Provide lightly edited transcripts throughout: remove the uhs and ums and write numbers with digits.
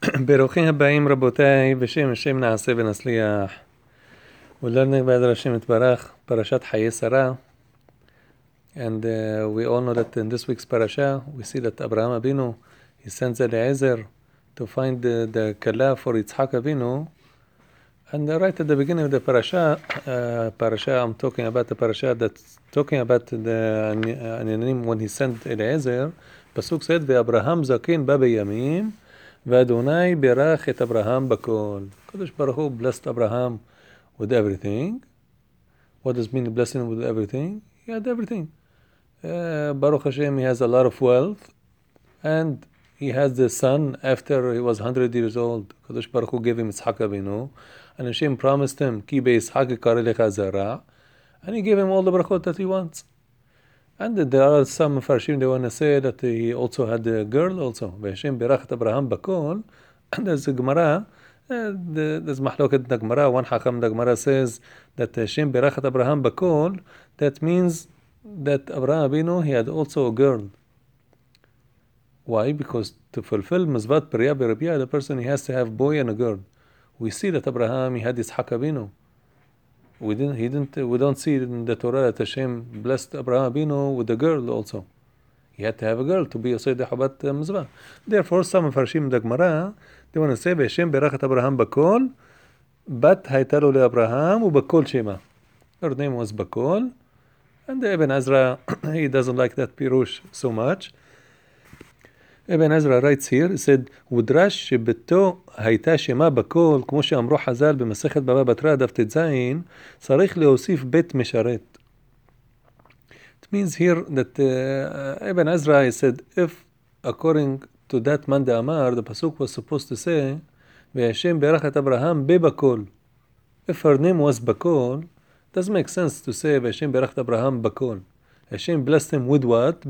ברוכים הבאים רבותיי, בשם השם נעשה ונצליח. We're learning by Hashem Yitbarach, Parashat Hayei Sarah. And we all know that in this week's parasha, we see that Abraham Avinu, he sends Eliezer to find the Kala for Yitzhak Avinu. And right at the beginning of the parasha, I'm talking about the parasha that's talking about the Anyanim when he sent Eliezer. Pasuk said, "Ve'Abraham zaken ba beyamim, ve'Adonai berach et Abraham bakol." Kadosh Baruch Hu blessed Abraham with everything. What does mean blessing with everything? He had everything. Baruch Hashem, he has a lot of wealth, and he has the son after he was 100 years old. Kadosh Baruch Hu gave him Yitzhak Avinu, and Hashem promised him, "Ki be'Yitzhak ikare lecha zara," and he gave him all the brachot that he wants. And there are some Farshim, they want to say that he also had a girl also. Hashem berachet Abraham bakol. And there's a Gemara, there's mahloket the Gemara. One Hakam the Gemara says that Hashem berachet Abraham bakol. That means that Abraham Avinu, he had also a girl. Why? Because to fulfill Mizvat Priya Berabia, the person, he has to have boy and a girl. We see that Abraham, he had Yitzhak Avinu. We don't see in the Torah that Hashem blessed Abraham Avinu with a girl also. He had to have a girl to be a Seder Habat Mizvah. Therefore, some Farshim the Gemara, they want to say, Hashem berachet Abraham bakol, bat hayta lo leAbraham ubakol shema. Her name was Bakol. And Ibn Ezra, he doesn't like that Pirush so much. Ibn Ezra writes here, he said, ודרש שביתו הייתה שמה בכל, כמו שאמרו חז"ל במסכת בבא בתרא דף ט"ז, צריך להוסיף בית משרת. It means here that Ibn Ezra, he said, if according to that man Amar, the pasuk was supposed to say, והשם ברך את אברהם בבכל. If her name was Bakol, it doesn't make sense to say, והשם ברך את אברהם בכל. Hashem blessed him with what?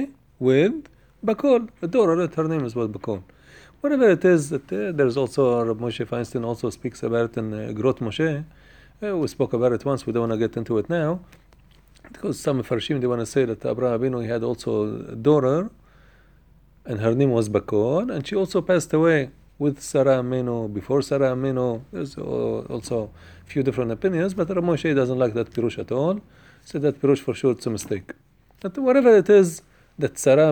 With Bakol, a daughter, that her name is what Bakol. Whatever it is, that there's also, Rav Moshe Feinstein also speaks about it in Grot Moshe. We spoke about it once, we don't want to get into it now. Because some Farshim, they want to say that Abraham Avinu, he had also a daughter, and her name was Bakol, and she also passed away with Sarah Aminu, before Sarah Aminu. There's also a few different opinions, but Rav Moshe doesn't like that Pirush at all. So that Pirush for sure, it's a mistake. But whatever it is, that Sarah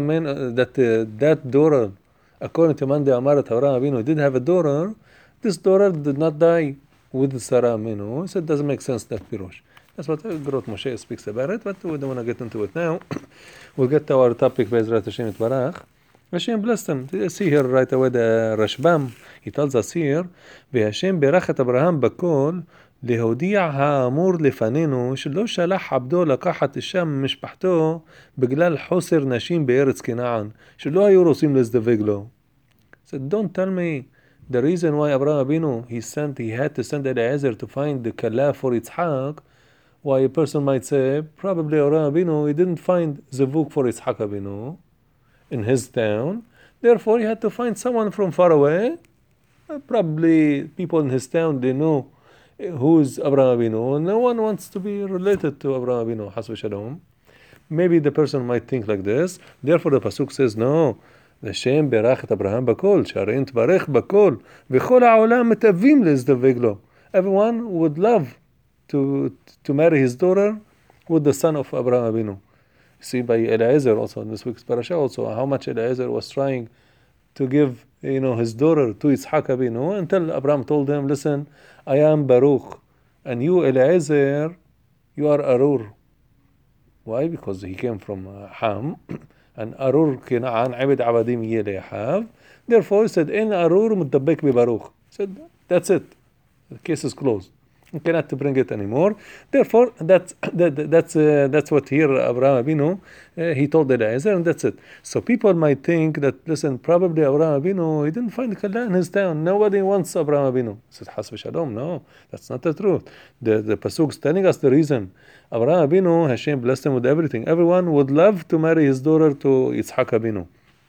that daughter, according to Mande Amarat Avraham Avinu, did have a daughter. This daughter did not die with Sarah Aminu, so it doesn't make sense that Pirush. That's what Grot Moshe speaks about it, but we don't want to get into it now. We'll get to our topic, Be'ezrat Hashem Yitbarach. Hashem blessed him. See here right away the Rashbam, he tells us here, והשם ברך את אברהם בכל, להודיע האמור לפנינו שלא שלח עבדו לקחת אישה ממשפחתו בגלל חוסר נשים בארץ כנען, שלא היו רוצים להזדווג לו. So don't tell me the reason why Abraham Avinu, he had to send Eliezer to find the Kala for Yitzhak. Why a person might say, probably Abraham Avinu, he didn't find Zevuk for Yitzhak Avinu in his town, therefore he had to find someone from far away. Probably people in his town, they know who's Abraham Avinu. No one wants to be related to Abraham Avinu, Has v'shalom. Maybe the person might think like this. Therefore the pasuk says, no, Hashem berach et Abraham bakol, שהרי נתברך בכל, וכל העולם מתאבים להזדווג לו. Everyone would love to marry his daughter with the son of Abraham Avinu. See by Eliezer also in this week's parasha also how much Eliezer was trying to give his daughter to Yitzhak Avinu until Abraham told him, listen, I am Baruch, and you Eliezer, you are Arur. Why? Because he came from Ham, and Arur Kina'an Abid Abadim Yelehav. Therefore he said, in Arur Mutabek bi Baruch. He said, that's it. The case is closed. You cannot bring it anymore. Therefore, that's what here Abraham Avinu, he told Eliezer, and that's it. So people might think that, listen, probably Abraham Avinu, he didn't find Kala in his town. Nobody wants Abraham Avinu. He said, Has v'shalom. No, that's not the truth. The pasuk is telling us the reason. Abraham Avinu, Hashem blessed him with everything. Everyone would love to marry his daughter to Yitzhak Avinu.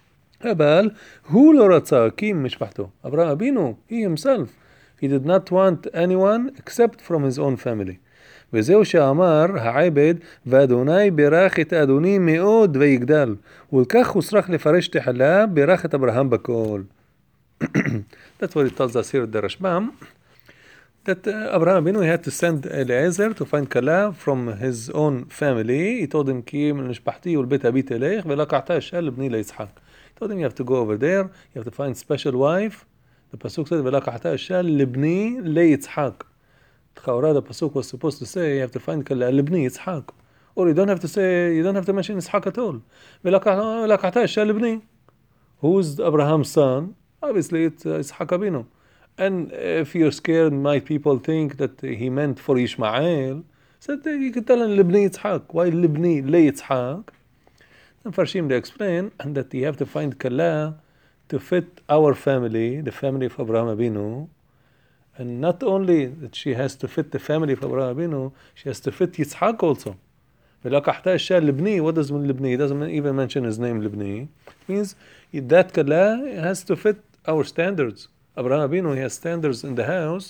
אבל הוא לא רצה, כי משפחתו. Abraham Avinu, he himself, he did not want anyone except from his own family. וזהו שאמר העבד, ואדוני ברך את אדוני מאוד ויגדל. ולכך הוא צריך לפרש תחילה, ברך את אברהם בכל. That's what it tells us here, the Rashbam, that Abraham Avinu had to send Eliezer to find Kala from his own family. He told him, "Ki min mishpachti ul bet abit elech velakachta isha lebni leYitzchak." He told him, "You have to go over there. You have to find special wife." The pasuk said, "Velakachta isha lebni leYitzchak." Chaura, the pasuk was supposed to say, "You have to find Kala lebni Yitzchak," or you don't have to say, you don't have to mention Yitzchak at all. Velakachta isha lebni. Who's Abraham's son? Obviously, it's Yitzchak Avinu. And if you're scared, might people think that he meant for Ishmael? So you can tell him Libni Yitzhak. Why Libni Le Yitzhak? And Farshim, they explain that you have to find Kala to fit our family, the family of Abraham Avinu. And not only that she has to fit the family of Abraham Avinu, she has to fit Yitzhak also. Libni, what does Libni? He doesn't even mention his name Libni. It means that Kala has to fit our standards. Abraham Avinu, he has standards in the house.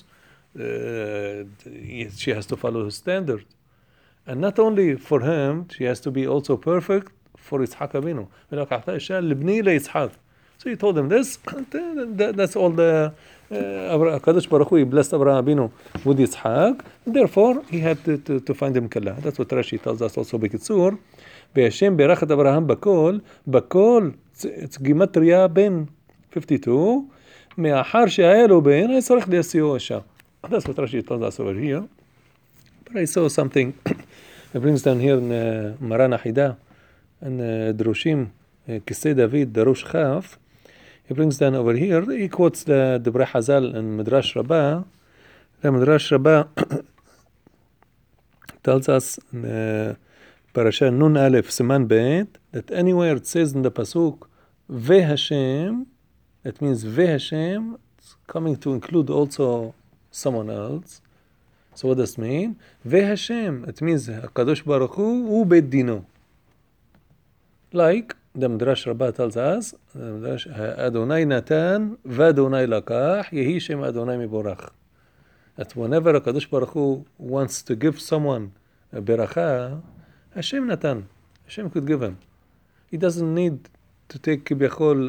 She has to follow his standard. And not only for him, she has to be also perfect for Yitzhak Avinu. So he told him this. That's all the Kadosh Baruch Hu, he blessed Abraham Avinu with Yitzhak. Therefore, he had to find him Kala. That's what Rashi tells us also בקיצור. בהשם ברך את אברהם בכל, בכל, it's גימטריה בין 52, מאחר שהיה לו בן, היה צריך להשיאו אישה. That's what Rashi tells us over here. But I saw something, it brings down here in Maran Ahidah, in Drushim, Kisei David, Darush Chaf. He brings down over here, he quotes the Debrei Hazal in Midrash Rabbah. The Midrash Rabbah tells us in Parasha Nun Aleph, Siman Bet, that anywhere it says in the Pasuk, Ve Hashem, it means Ve Hashem, it's coming to include also someone else. So what does it mean? Ve Hashem, it means HaKadosh Baruch Hu Bet Dino. Like the Midrash Rabbah tells us, Adonai Natan v'Adonai Lakach, Yehi Shem Adonai Miborach. That whenever HaKadosh Baruch Hu wants to give someone a beracha, Hashem Natan, Hashem could give him. He doesn't need to take כביכול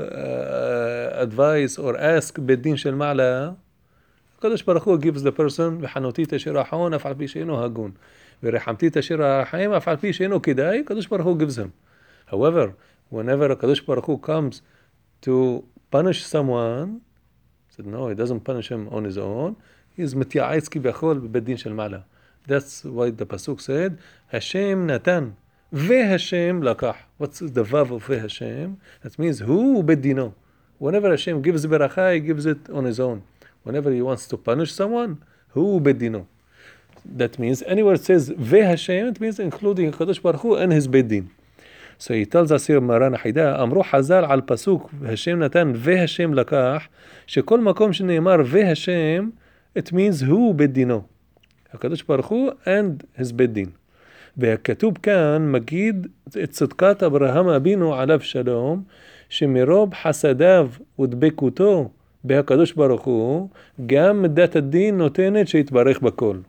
advice or ask בית דין של מעלה. הקדוש ברוך הוא gives the person וחנותי תשאיר החון אף על פי שאינו הגון ורחמתי תשאיר החיים אף על פי שאינו כדאי. הקדוש ברוך הוא gives him. However, whenever הקדוש ברוך הוא comes to punish someone, said no, he doesn't punish him on his own. He is מתייעץ כביכול בבית דין של מעלה. That's why the pasuk said Hashem Natan Ve-Hashem Lakach. What's the vav of Ve-Hashem? That means who bedino. Whenever Hashem gives beracha, he gives it on his own. Whenever he wants to punish someone, who bedino. That means anywhere it says Ve-Hashem, it means including Kadosh Baruch Hu and his bedin. So he tells us here, Maran Ahidah, אמרו חז"ל על פסוק השם נתן והשם לקח, שכל מקום שנאמר והשם, it means who בדינו. הקדוש ברוך הוא and his בית-דין. והכתוב כאן מגיד את צדקת אברהם אבינו עליו שלום, שמרוב חסדיו ודבקותו בהקדוש ברוך הוא, גם מידת הדין נותנת שיתברך בכל.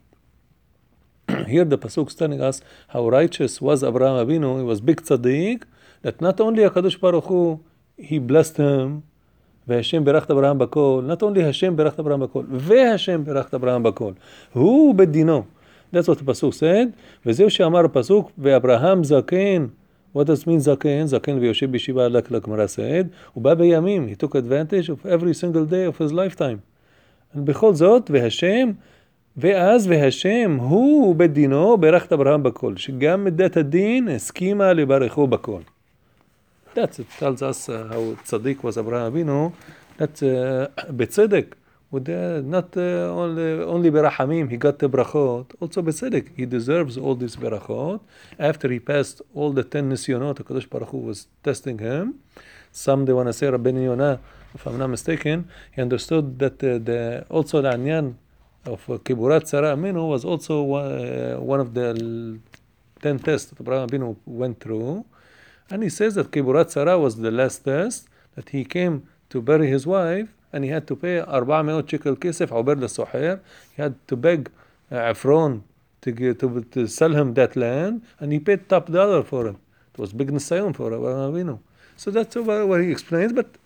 Here the pasuk is telling us how righteous was Abraham Avinu. He was big tzaddik, that not only HaKadosh Baruch Hu, he blessed him, והשם ברכת אברהם בכל, not only השם ברכת אברהם בכל, והשם ברכת אברהם בכל, הוא בדינו. That's what the pasuk said. וזהו שאמר הפסוק, ואברהם זקן. What does it mean זקן? זקן ויושב בישיבה, like הגמרא said. הוא בא בימים. He took advantage of every single day of his lifetime. ובכל זאת, והשם, ואז והשם הוא בדינו ברכת אברהם בכל, שגם מידת הדין הסכימה לברכו בכל. That's it. Tells us how tzaddik was Abraham Avinu. That בצדק, not only ברחמים, he got the brachot, also בצדק. He deserves all these brachot. After he passed all the 10 nisyonot, HaKadosh Baruch Hu was testing him. Some they want to say, Rabbeinu Yonah, if I'm not mistaken, he understood that also the anyan of Kiburat Sarah Aminu was also one of the 10 tests that Abraham Avinu went through. And he says that Kiburat Sarah was the last test, that he came to bury his wife, and he had to pay 400 shekel kesef عبر للسحر. He had to beg Ephron to sell him that land, and he paid $top for it. It was big nisayon for Abraham Avinu. So that's what he explains, but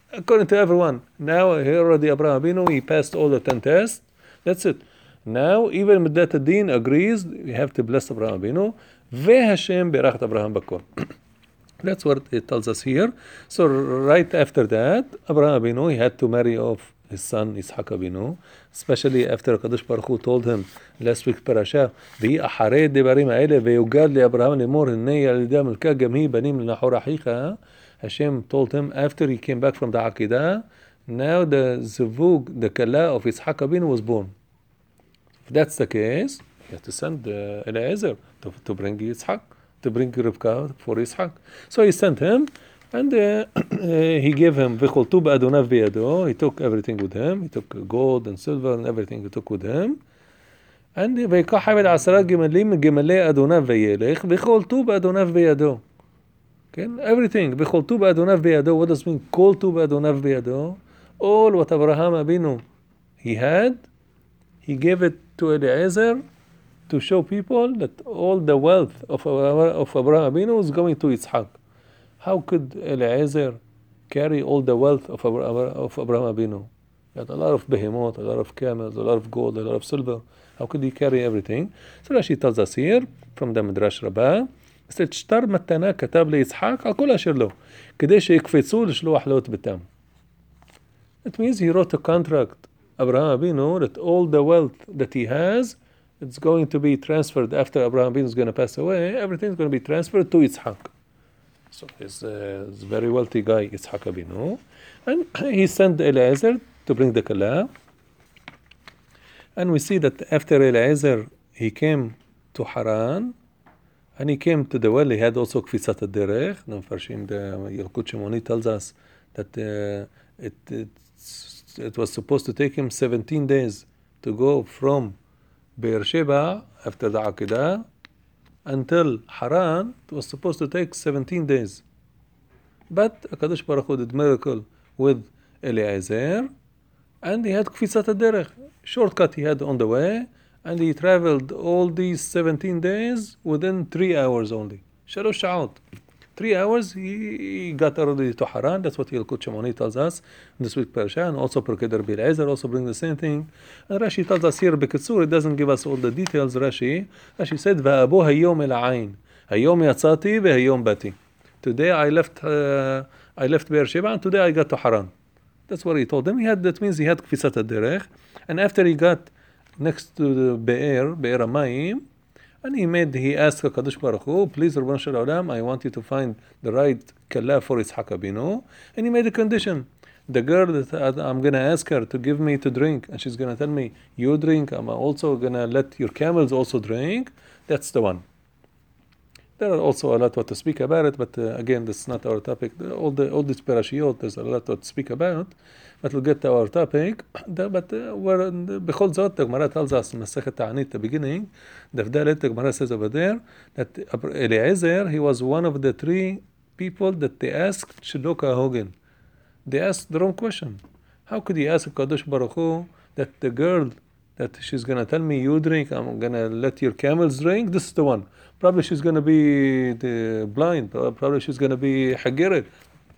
according to everyone. Now he already Abraham Abinu, he passed all the 10 tests. That's it. Now even Midat Adin agrees, we have to bless Abraham Abinu. Hashem berachat Abraham bakol. That's what it tells us here. So right after that, Abraham Abinu, he had to marry off his son Yitzhak Abinu, especially after Kadosh Baruch Hu told him last week parasha, "V'hi acharei devarim ha'ele ve'yugad le'Abraham lemor hinei yalidei milka gam hi banim l'nachor achicha." Hashem told him after he came back from the Aqidah, now the zivug, the kala of Yitzhak Abinu was born. If that's the case, you have to send Eliezer to bring Yitzhak, to bring Rivka for Yitzhak. So he sent him, and he gave him V'chol tu ba'adonav biyado. He took everything with him. He took gold and silver and everything he took with him. And ויקח עבד 10 גמלים מגמלי אדוניו וילך וכל tu ba'adonav biyado. Okay, everything. וכל tu ba'adonav biyado. What does it mean? כל tu ba'adonav biyado. All what Abraham Abinu he had, he gave it to Eliezer to show people that all the wealth of Abraham Abinu is going to Yitzhak. How could Eliezer carry all the wealth of Abraham Abinu? He had a lot of behemoth, a lot of camels, a lot of gold, a lot of silver. How could he carry everything? So Rashi tells us here from the Midrash Rabbah, he said, שטר מתנה כתב ליצחק על כל אשר לו, כדי שיקפצו לשלוח לו את ביתם. It means he wrote a contract, Abraham Abinu, that all the wealth that he has, it's going to be transferred after Abraham Abinu is going to pass away. Everything is going to be transferred to Yitzhak. So he's a very wealthy guy, Yitzhak Abinu. And he sent Eliezer to bring the Kala. And we see that after Eliezer, he came to Haran. And he came to the well. He had also Kfisat HaDerech. The Mfarshim, the Yalkut Shimoni tells us that it was supposed to take him 17 days to go from Beersheba after the Aqidah until Haran. It was supposed to take 17 days. But HaKadosh Baruch Hu did miracle with Eliezer, and he had Kfisat HaDerech. Shortcut he had on the way, and he traveled all these 17 days within 3 hours only. Shalosh Sha'ot. 3 hours he got already to Haran. That's what Yalkut Shimoni tells us in this week parasha, and also Perkei Rabbi Eliezer also bring the same thing. And Rashi tells us here, B'Kitzur, it doesn't give us all the details. Rashi said, Va'abo hayom el ha'ayin, hayom yatzati ve'hayom bati. Today I left Beersheba, and today I got to Haran. That's what he told them. That means he had Kfisat HaDerech, and after he got next to the Be'er HaMayim, and he asked HaKadosh Baruch Hu, please, Rabban Shel Olam, I want you to find the right Kala for Yitzhak Abinu. And he made a condition. The girl that I'm going to ask her to give me to drink, and she's going to tell me, you drink, I'm also going to let your camels also drink. That's the one. There are also a lot what to speak about it, but again, this is not our topic. All these parashiyot, there's a lot to speak about, but we'll get to our topic. But b'chol zot, the Gemara tells us in Masechet Ta'anit, the beginning, the Vdalet, the Gemara says over there, that Eliezer, he was one of the 3 people that they asked Shiloh Ka'ahogin. They asked the wrong question. How could he ask Kadosh Baruch Hu that the girl that she's going to tell me, you drink, I'm going to let your camels drink? This is the one. Probably she's going to be blind. Probably she's going to be hagiret.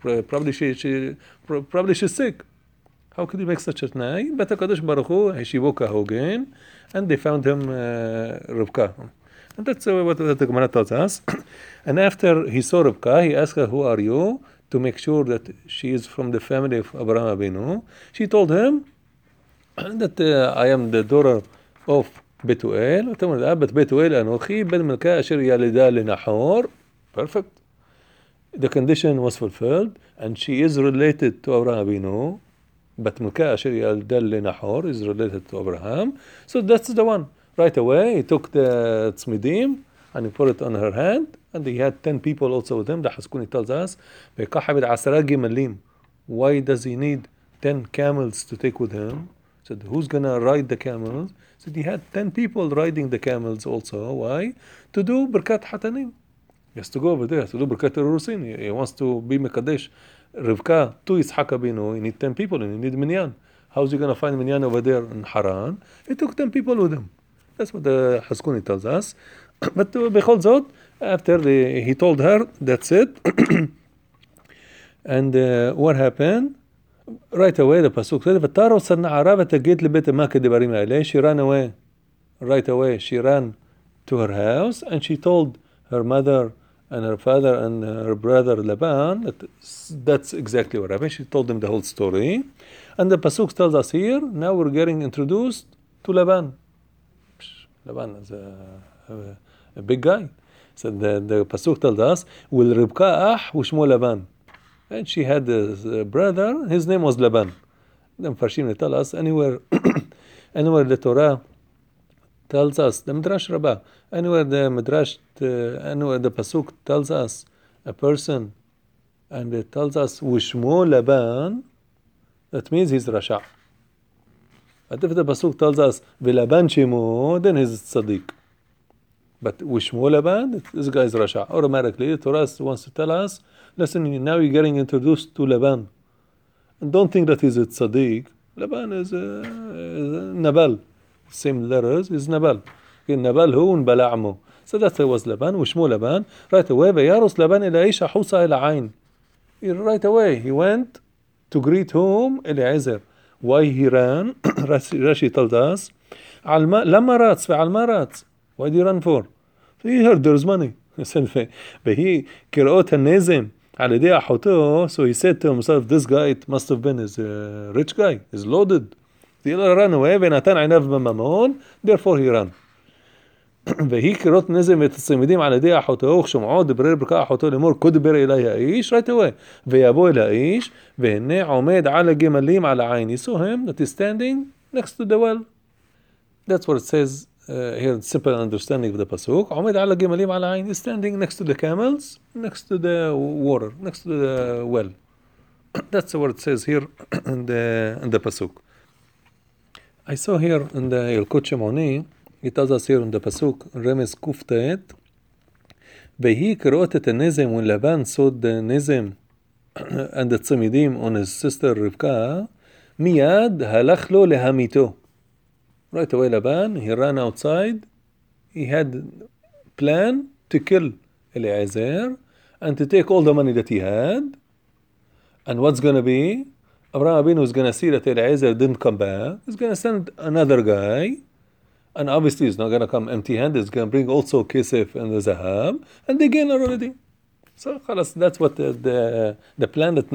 Probably she's sick. How could he make such a t'nai? But HaKadosh Baruch Hu, Heshivo Ka'ahogin, and they found him Rivka. And that's what the Gemara tells us. And after he saw Rivka, he asked her, who are you? To make sure that she is from the family of Abraham Abinu. She told him that I am the daughter of Betuel. But Betuel Anochi ben Milka asher yalida lenachor. Perfect. The condition was fulfilled, and she is related to Abraham Abinu. But Milka asher yalida lenachor is related to Abraham. So that's the one. Right away, he took the tzmidim and he put it on her hand, and he had 10 people also with him. The Haskuni tells us, why does he need 10 camels to take with him? Said, who's gonna ride the camels? Said he had 10 people riding the camels also. Why? To do Birkat Hatanim. He has to go over there to do Birkat Urusin. He wants to be Mekadesh Rivka to Yitzhak Abinu. He need 10 people and he need Minyan. How's he gonna find Minyan over there in Haran? He took 10 people with him. That's what the Haskuni tells us. But Bechol Zot, after he told her, that's it. And what happened? right away the pasuk says, "V'taros hana'ara v'tagid lebet ma kedebarim ha'eleh." She ran away. Right away, she ran to her house and she told her mother and her father and her brother Laban that's exactly what happened. She told them the whole story. And the pasuk tells us here, now we're getting introduced to Laban. Laban is a big guy. So the pasuk tells us, "Will Ribka ah wishmo Laban." And she had a brother, his name was Laban. The Mfarshim tell us anywhere the Torah tells us, the Midrash Rabbah, anywhere the pasuk tells us a person, and it tells us wishmo Laban, that means he's Rasha. But if the pasuk tells us Vilaban Shimo, then he's Tzaddik. But wishmo Laban, this guy is Rasha. Automatically, the Torah wants to tell us, listen, now you're getting introduced to Laban. And don't think that he's a Tzaddik. Laban is Nabal. Same letters is Nabal. Nabal hu unbala ammo. So that was Laban, wishmo Laban. Right away, Vayaros Laban ila Isha Husa ila Ain. Right away, he went to greet whom? Eliezer. Why he ran? Rashi told us, لما راتس فعل ما راتس. Why did he run for? He heard there's money. فهي قراءة النازم على يدي أحوته. So he said to himself, this guy, it must have been is a rich guy, is loaded. He ran away ונתן עיניו בממון, therefore he ran. והיא קריאות נזם ותצמידים על ידי אחותו וכשומעו דברי ברכה אחותו לאמור כה דיבר אלי האיש right away ויבוא אל האיש והנה עומד על הגמלים על העין. You saw him that is standing next to the well. That's what it says here in simple understanding of the pasuk. עומד על הגמלים על העין is standing next to the camels, next to the water, next to the well. That's what it says here in the pasuk. I saw here in the Yalkut Shimoni, it tells us here in the pasuk, Remes Kuftet, Vehi קריאות הנזם when Laban saw the nizim and the tzimidim on his sister Rivka, miyad halach lo lehamito. Right away Laban, he ran outside, he had plan to kill Eliezer and to take all the money that he had. And what's going to be? Abraham Abinu is going to see that Eliezer didn't come back. He's going to send another guy. And obviously he's not going to come empty-handed. He's going to bring also Kesef and the Zahab. And they gain already. So that's what the plan that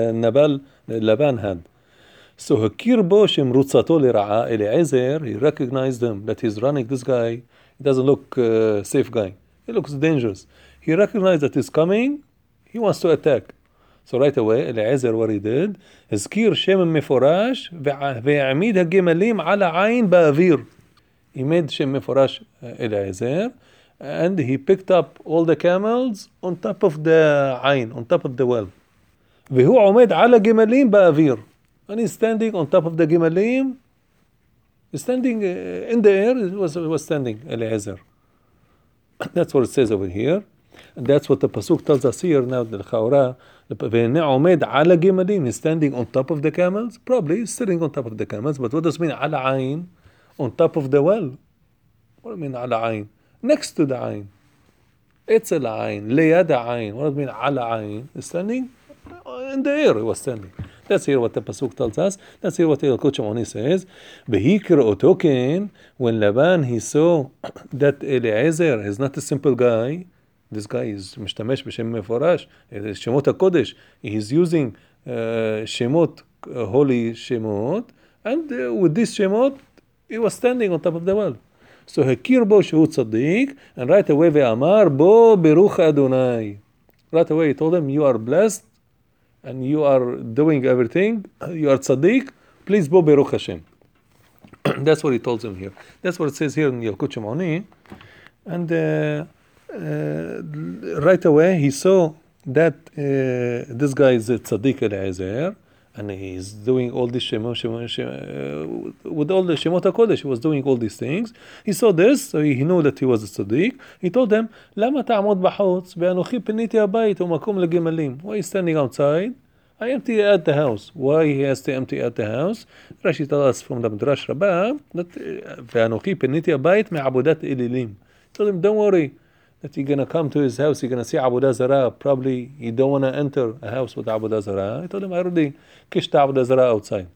Laban had. So Hakir bo shemrutzato lira'a Eliezer, he recognized him, that he's running, this guy, he doesn't look safe guy. He looks dangerous. He recognized that he's coming, he wants to attack. So right away, Eliezer, what he did, הזכיר שם מפורש והעמיד הגמלים על העין באוויר. He made שם מפורש Eliezer, and he picked up all the camels on top of the עין, on top of the well. והוא עומד על הגמלים באוויר. And he's standing on top of the gimalim. He's standing in the air. He was standing, Eliezer. That's what it says over here. And that's what the pasuk tells us here now. The Chaura, عمد على gimalim. He's standing on top of the camels. Probably he's sitting on top of the camels. But what does it mean? على عين, on top of the well. What do you mean على عين? Next to the عين. It's العين. ليد عين. What does it mean على عين? He's standing in the air. He was standing. That's here what the pasuk tells us. That's here what the Yalkut Shimoni says. When Laban he saw that Eliezer is not a simple guy. This guy is משתמש בשם מפורש, שמות הקודש. He's using שמות, holy שמות, and with this שמות he was standing on top of the well. So הכיר בו שהוא צדיק, and right away ואמר בו ברוך אדוני. Right away he told him, you are blessed and you are doing everything, you are tzaddik, please bo beruch Hashem. That's what he told him here. That's what it says here in Yalkut Shimoni. And right away he saw that this guy is a tzaddik Eliezer, and he's doing all this with all the Shemot HaKodesh, he was doing all these things. He saw this, so he knew that he was a tzaddik. He told them, למה תעמוד בחוץ, ואנוכי פיניתי הבית ומקום לגמלים. Why are you standing outside? I empty at the house. Why he has to empty at the house? Rashi tells us from the Midrash Rabbah that ואנוכי פיניתי הבית מעבודת אלילים. He told him, don't worry, that you're gonna come to his house, you're gonna see Avodah Zarah. Probably you don't wanna enter a house with Avodah Zarah. He told him, I already kished Avodah Zarah outside.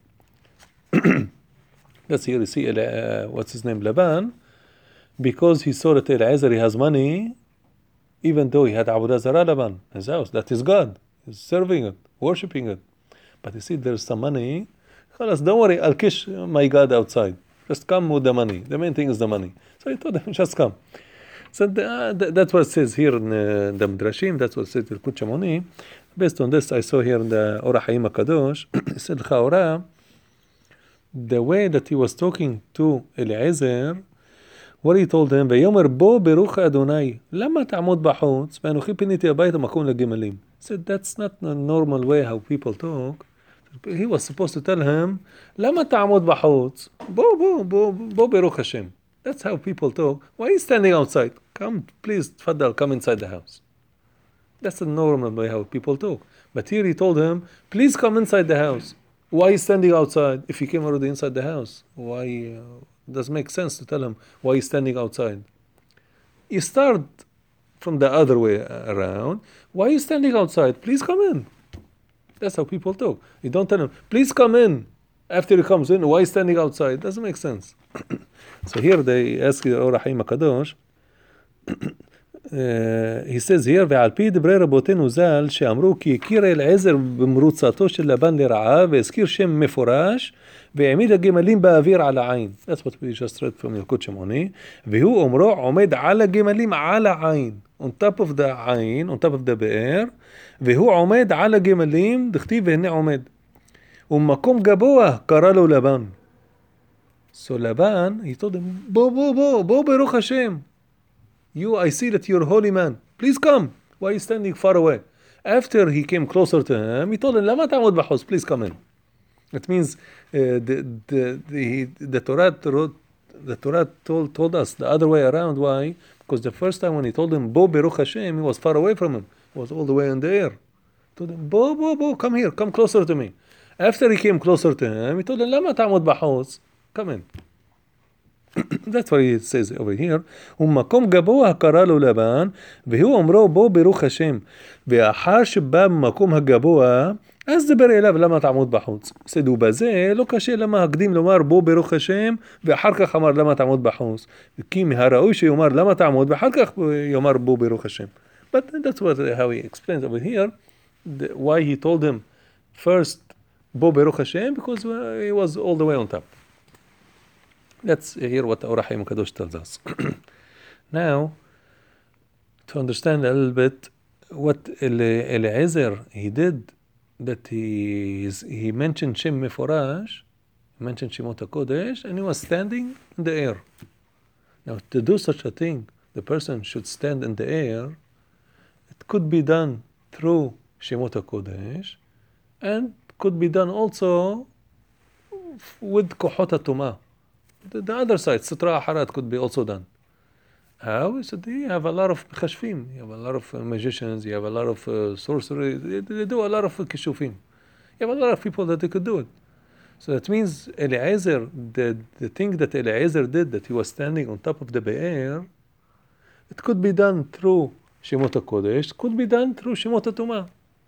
That's here you see, what's his name, Laban, because he saw that Eliezer, he has money, even though he had Avodah Zarah, Laban, his house, that is God. He's serving it, worshipping it. But you see, there's some money. Khalas, don't worry, I'll kish my God outside. Just come with the money. The main thing is the money. So he told him, just come. So that's what it says here in the Midrashim. That's what it says in Likutei Shimoni. Based on this, I saw here in the Or HaChaim HaKadosh, it said, Chaora, the way that he was talking to Eliezer, what he told him, ויאמר בוא ברוך אדוני, למה תעמוד בחוץ, ואנוכי פיניתי הביתה מקום לגמלים. He said, that's not the normal way how people talk. He was supposed to tell him, למה תעמוד בחוץ? בוא ברוך השם. That's how people talk. Why are you standing outside? Come, please, تفضل, come inside the house. That's the normal way how people talk. But here he told him, please come inside the house. Why are you standing outside if you came already inside the house? Why? It doesn't make sense to tell him why he's standing outside. You start from the other way around. Why are you standing outside? Please come in. That's how people talk. You don't tell him, please come in. After he comes in, why are you standing outside? It doesn't make sense. So here they ask the Or HaChaim HaKadosh, he says here, ועל פי דברי רבותינו ז"ל, שאמרו כי הכיר אלעזר במרוצתו של לבן לרעה, והזכיר שם מפורש, והעמיד הגמלים באוויר על העין. That's what we just read from ילקוט שמעוני. והוא אומרו עומד על הגמלים על העין. On top of the עין, on top of the באר, והוא עומד על הגמלים, דכתיב והנה עומד. ומקום גבוה קרא לו לבן. So Laban, he told him, בוא ברוך השם. You, I see that you're a holy man. Please come. Why are you standing far away? After he came closer to him, he told him, למה תעמוד בחוץ? Please come in. It means the Torah told us the other way around. Why? Because the first time when he told him, בוא ברוך השם, he was far away from him. He was all the way in the air. He told him, בוא, come here, come closer to me. After he came closer to him, he told him, למה תעמוד בחוץ? Come in. That's what he says over here. ומקום גבוה קרא לו לבן, והוא אומרו בוא ברוך השם. ואחר שבא במקום הגבוה, אז דבר אליו למה תעמוד בחוץ. said, ובזה לא קשה למה הקדים לומר בוא ברוך השם, ואחר כך אמר למה תעמוד בחוץ. כי מהראוי שיאמר למה תעמוד, ואחר כך יאמר בוא ברוך השם. But that's what how he explains over here, why he told him first בוא ברוך השם, because he was all the way on top. Let's hear what the Or HaChaim HaKadosh tells us. Now, to understand a little bit what Eliezer he did, that he mentioned Shem Meforash, mentioned Shemot HaKodesh, and he was standing in the air. Now, to do such a thing, the person should stand in the air. It could be done through Shemot HaKodesh, and could be done also with Kohot HaTumah. The other side, Sitra Harat, could be also done. How? So you have a lot of Khashfim, you have a lot of magicians, you have a lot of sorcery, they do a lot of Kishufim. You have a lot of people that they could do it. So that means Eliezer, the thing that Eliezer did, that he was standing on top of the Be'er, it could be done through Shemot HaKodesh, could be done through Shemot HaTumah.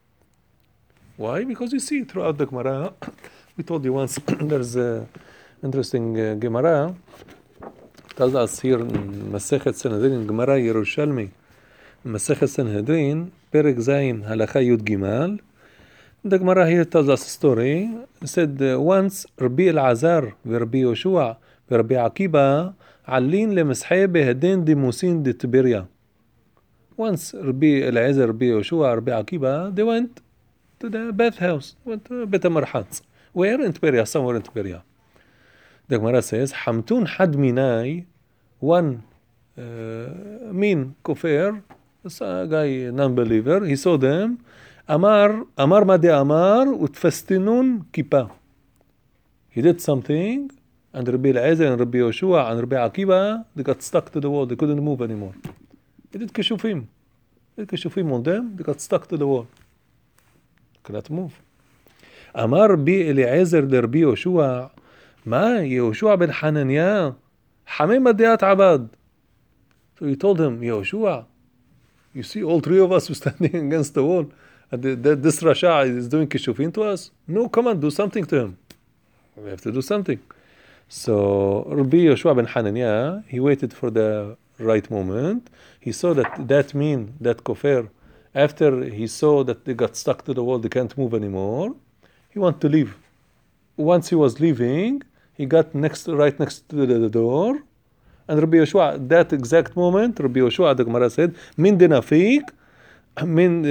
Why? Because you see throughout the Gemara, we told you once, there's a interesting Gemara, tells us here in Masechet Sanhedrin, Gemara Yerushalmi, Masechet Sanhedrin, Perek Zayin, Halacha Yud Gimal. The Gemara here tells us a story. It said once Rabbi Elazar Rabbi Yoshua Rabbi Akiba عالين لمسحي بهدين ديموسين دي تبريا. Once Rabbi Elazar, Rabbi Yoshua, Rabbi Akiba, they went to the bathhouse, went to Bet HaMarchatz. Where? In Tberia, somewhere in Tberia. The Gemara says, Hamtun had minai, one mean kofir, a guy, non-believer, he saw them, Amar Madi Amar, utfestinun kippah. He did something, and Rabbi Elazar and Rabbi Yoshua and Rabbi Akiba, they got stuck to the wall, they couldn't move anymore. He did kishufim. He did kishufim on them, they got stuck to the wall. Cannot move. Amar Rabbi Eliezer Rabbi Yoshua, Ma Yehoshua ben Hananiah, Hamim Adiat Abad. So he told him, Yehoshua, You see all three of us standing against the wall. And this Rasha is doing kishufin to us? No, come on, do something to him. We have to do something. So Rabbi Yoshua ben Hananiah, he waited for the right moment. He saw that kofar, after he saw that they got stuck to the wall, they can't move anymore, he wanted to leave. Once he was leaving, he got right next to the door, and Rabbi Yoshua, at that exact moment, Rabbi Yoshua, the Gemara said, min dinafik, min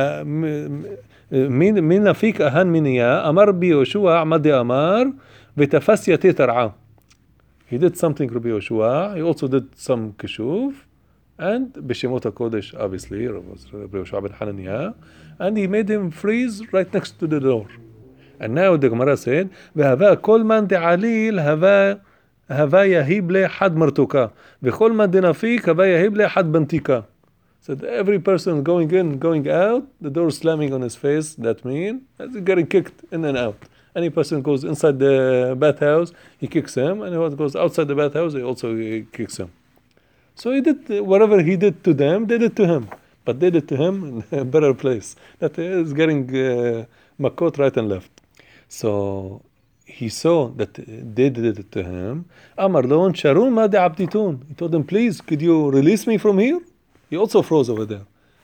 nafik ahan miniya, amar Rabbi Yoshua, amad amar, v'tafas yati tar'a. He did something, Rabbi Yoshua. He also did some kishuv, and b'shemot HaKodesh, obviously, was Rabbi Yoshua ben Hananiah, and he made him freeze right next to the door. And now the Gemara said, "V'hava kol man de'alil hava yahib le had martuka, v'chol man denafik hava yahib le had bantika." So every person going in, going out, the door slamming on his face. That means getting kicked in and out. Any person goes inside the bathhouse, he kicks him, and whoever goes outside the bathhouse, he also kicks him. So he did whatever he did to them, they did to him, but they did to him in a better place. That is getting makot right and left. So he saw that they did it to him. Amar lon Sharon ma de'abditun. He told them, please, could you release me from here? He also froze over there.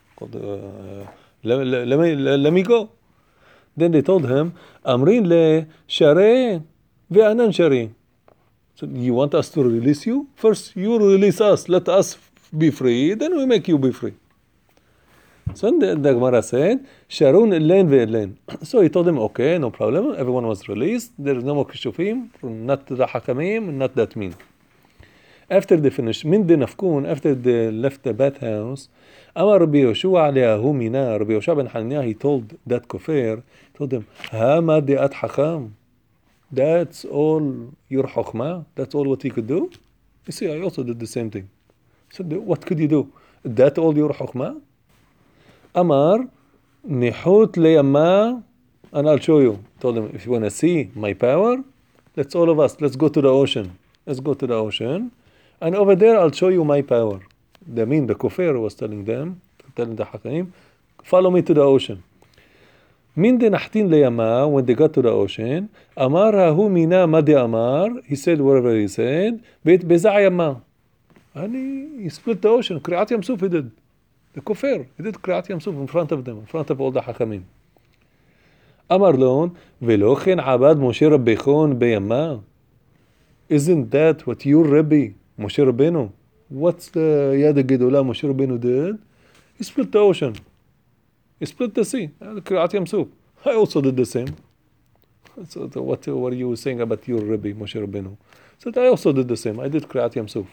Let me go. Then they told him, Amrin le Shareh ve'anan Shareh. So you want us to release you? First, you release us. Let us be free. Then we make you be free. So the Gemara said, Sharon elain ve'elain. So he told them, okay, no problem. Everyone was released. There is no more kishufim, not the hakamim, not that mean. After they finished, min din afkun, after they left the bathhouse, Amar Rabbi Yoshua alayhu mina, Rabbi Yoshua ben Hananiah, he told that kofar, told them, Hama de'at hakam. That's all your chokhmah? That's all what he could do? You see, I also did the same thing. So what could you do? That all your chokhmah? Amar, nihut leyama, and I'll show you. Told him, if you want to see my power, let's all of us, let's go to the ocean. Let's go to the ocean. And over there, I'll show you my power. The kofar was telling them, telling the Hakaim, follow me to the ocean. Min de nahtin leyama, when they got to the ocean, Amar hahu mina madi amar, he said whatever he said, beit beza'yama. And he split the ocean. Kriyat Yam Suf he did. The kofar, he did Kriyat Yam Suf in front of them, in front of all the Hakamim. Amar lon, velo chen abad Moshe Rabbeinu beyama. Isn't that what your Rebbe, Moshe Rabbeinu, what's the Yad HaGedolah Moshe Rabbeinu did? He split the ocean. He split the sea. Kriyat Yam Suf. I also did the same. So what are you saying about your Rebbe, Moshe Rabbeinu? So I also did the same. I did Kriyat Yam Suf.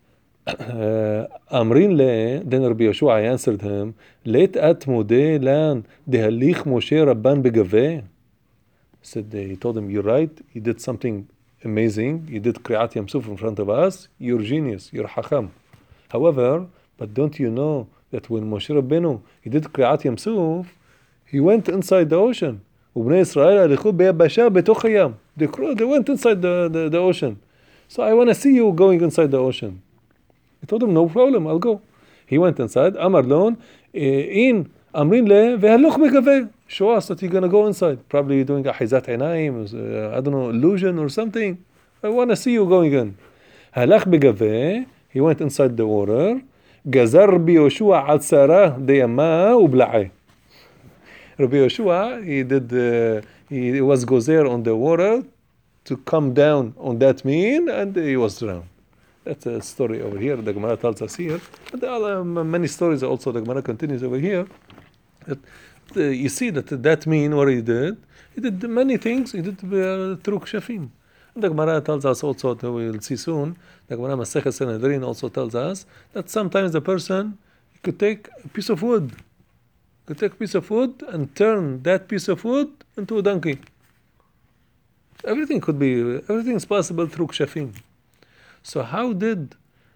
Amrin le, then Rabbi Yoshua answered him, Let at modeh lan dehalich Moshe Rabban begaveh. He told him, you're right, he did something amazing. You did Kriyat Yam Suf in front of us. You're genius. You're Hakam. However, but don't you know that when Moshe Rabbeinu, he did Kriyat Yam Suf, he went inside the ocean. Ubnei Israel alichu beyabasha betoch hayam. They went inside the ocean. So I want to see you going inside the ocean. He told him, no problem, I'll go. He went inside. Amar lon, in Amrin le ve'haluch begaveh. Show us that you're going to go inside. Probably you're doing a ahizat einayim, I don't know, illusion or something. I want to see you going in. Halach begaveh. He went inside the water. Gazar Rabbi Yoshua al sarah deyama ubla'eh. Rabbi Yoshua, he was gozer on the water to come down on that mean, and he was drowned. That's a story over here. The Gemara tells us here. But there are many stories also. The Gemara continues over here. You see that mean what he did many things. He did through kshafim. The Gemara tells us also, we'll see soon, the Gemara Masechet Sanhedrin also tells us that sometimes the person could take a piece of wood. Could take a piece of wood and turn that piece of wood into a donkey. Everything is possible through kshafim. So how did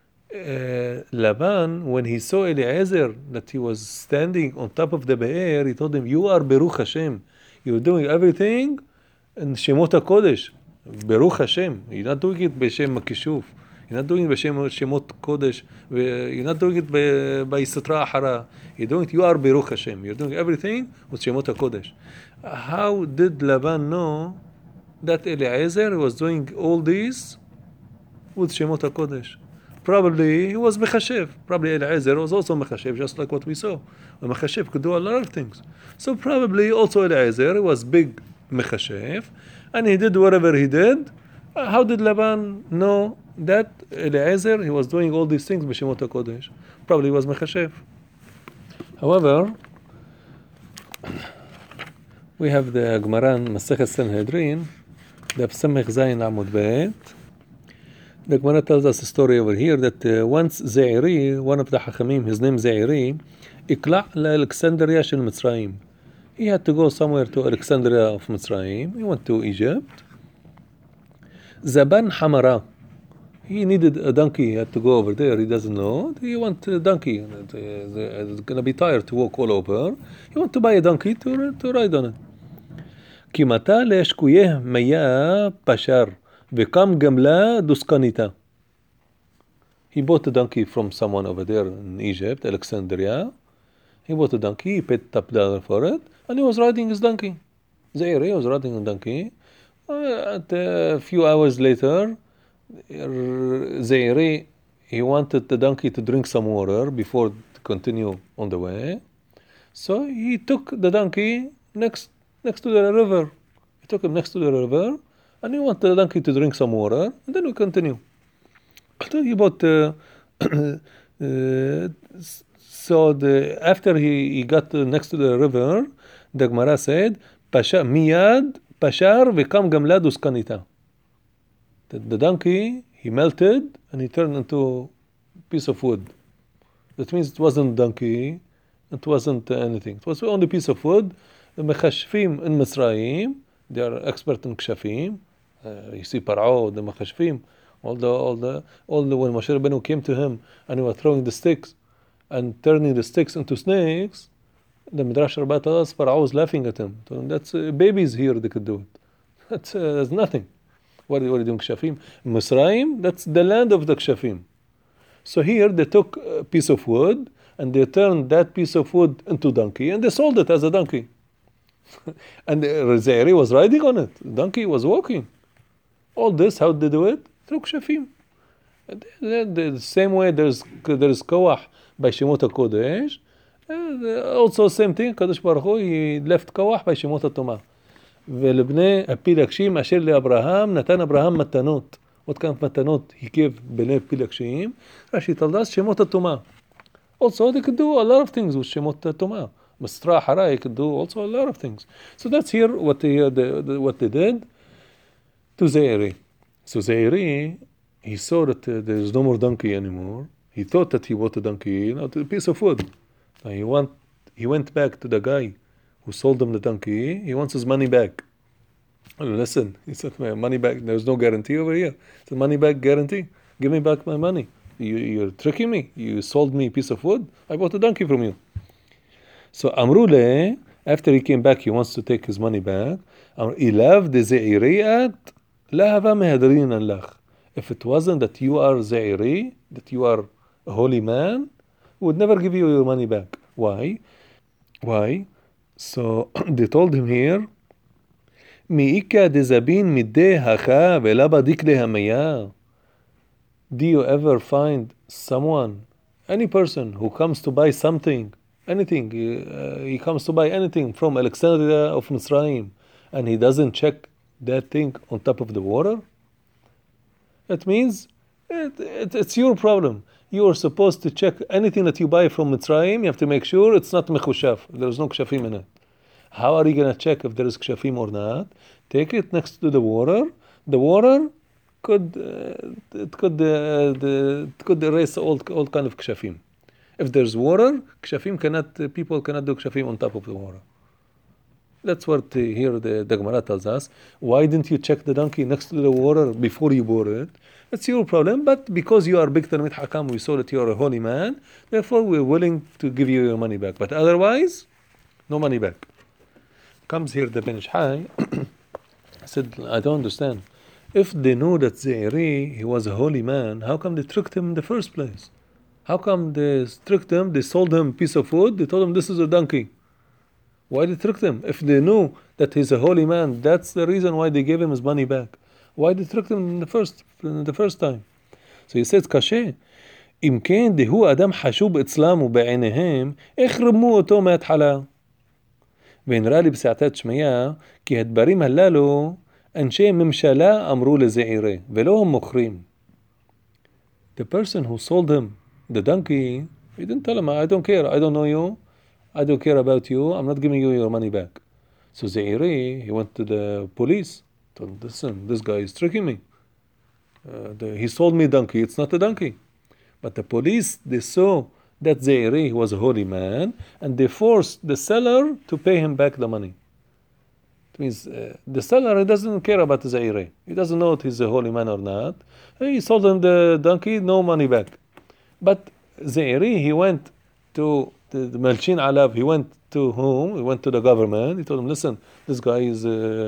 Laban, when he saw Eliezer, that he was standing on top of the Be'er, he told him, you are Beruch Hashem. You're doing everything in Shemot HaKodesh. Beruch Hashem. You're not doing it B'Shem HaKishuf. You're not doing it בשמות קודש. You're not doing it בסטרה אחרה. You're doing it, you are ברוך השם. You're doing everything with שמות הקודש. How did Laban know that Eliezer was doing all these with שמות הקודש? Probably he was מחשב. Probably Eliezer was also מחשב, just like what we saw. A מחשב could do a lot of things. So probably also Eliezer was big מחשב, and he did whatever he did. How did Laban know that Eliezer, he was doing all these things בשמות הקודש? Probably he was מחשב. However, we have the Gemara in Masechet Sanhedrin, the Samech Zayin Amud Bet. The Gemara tells us a story over here that once Ze'iri, one of the Hachamim, his name Ze'iri, ikla' Alexandria shel Mitzrayim. He had to go somewhere to Alexandria of Mitzrayim. He went to Egypt. Zaban Hamara. He needed a donkey. He had to go over there. He doesn't know. He want a donkey. It's going to be tired to walk all over. He want to buy a donkey to ride on it. Kimata le'eshkuyeh maya pashar. V'kam gamla duskanita. He bought a donkey from someone over there in Egypt, Alexandria. He bought a donkey, he paid $1 for it, and he was riding his donkey. Ze'iri was riding a donkey. At a few hours later, Ze'iri, he wanted the donkey to drink some water before to continue on the way. So he took the donkey next to the river. He took him next to the river, and he wanted the donkey to drink some water, and then we continue. So he bought after he got next to the river, the Gemara said, miyad pashar v'kam gamla duskanita. The donkey, he melted and he turned into a piece of wood. That means it wasn't a donkey, it wasn't anything. It was only a piece of wood. The mechashfim in Mitzrayim, they are expert in kshafim. You see Par'o, the mechashfim, all the when Moshe Rabbeinu came to him and he was throwing the sticks and turning the sticks into snakes, the Midrash Rabbah tells us Par'o was laughing at him. So that's babies here, they could do it. That's nothing. What are you doing, kshafim? Mitzrayim, that's the land of the kshafim. So here they took a piece of wood and they turned that piece of wood into donkey and they sold it as a donkey. And Ze'iri was riding on it. The donkey was walking. All this, how did they do it? Through kshafim. The same way there's koach by Shemot HaKodesh. Also same thing, Kadosh Baruch Hu, he left koach by Shemot HaTomah. ולבני הפילגשים אשר לאברהם נתן אברהם מתנות. What kind of מתנות he gave בני פילגשים? Rashi told us שמות הטומאה. Also they could do a lot of things with שמות הטומאה. מסתרה אחרה, he could do also a lot of things. So that's here what they did to Ze'iri. So Ze'iri, he saw that there's no more donkey anymore. He thought that he bought a donkey, a piece of wood. So he went back to the guy who sold him the donkey. He wants his money back. Listen, he said, money back. There's no guarantee over here. It's a money back guarantee. Give me back my money. You're tricking me. You sold me a piece of wood. I bought a donkey from you. So Amrule, after he came back, he wants to take his money back. Ilav de Ze'iriat lahava mehadrin lach. If it wasn't that you are Ze'iri, that you are a holy man, we would never give you your money back. Why? So they told him here, Mi'ika de zabin midde hacha ve'la badik lehamaya. Do you ever find someone, any person who comes to buy something, anything, he comes to buy anything from Alexandria of Mitzrayim, and he doesn't check that thing on top of the water? It means it's your problem. You are supposed to check anything that you buy from Mitzrayim. You have to make sure it's not mechushaf. There's no kshafim in it. How are you going to check if there is kshafim or not? Take it next to the water. The water could erase all kind of kshafim. If there's water, people cannot do kshafim on top of the water. That's what here the Gemara tells us. Why didn't you check the donkey next to the water before you bought it? That's your problem, but because you are big Talmid Hakam, we saw that you are a holy man, therefore we're willing to give you your money back. But otherwise, no money back. Comes here the Ben Ish Hai, said, I don't understand. If they knew that Zairi, he was a holy man, how come they tricked him in the first place? How come they tricked him? They sold him a piece of wood. They told him this is a donkey. Why they tricked him? If they knew that he's a holy man, that's the reason why they gave him his money back. Why they tricked him in the first time? So he says, קשה. אם כן, דהוא אדם חשוב אצלם ובעיניהם, איך רמו אותו מההתחלה? ונראה לי בסעתת שמיעה, כי הדברים הללו, אנשי ממשלה אמרו לזעירי, ולא הם מוכרים. The person who sold him the donkey, he didn't tell him, I don't care, I don't know you, I don't care about you, I'm not giving you your money back. So Zairi, he went to the police, told him, listen, this guy is tricking me. He sold me a donkey, it's not a donkey. But the police, they saw that Zairi was a holy man, and they forced the seller to pay him back the money. It means the seller doesn't care about Zairi. He doesn't know if he's a holy man or not. He sold him the donkey, no money back. But Zairi, he went to the Malchin Alav, he went to whom? He went to the government. He told him, listen, this guy is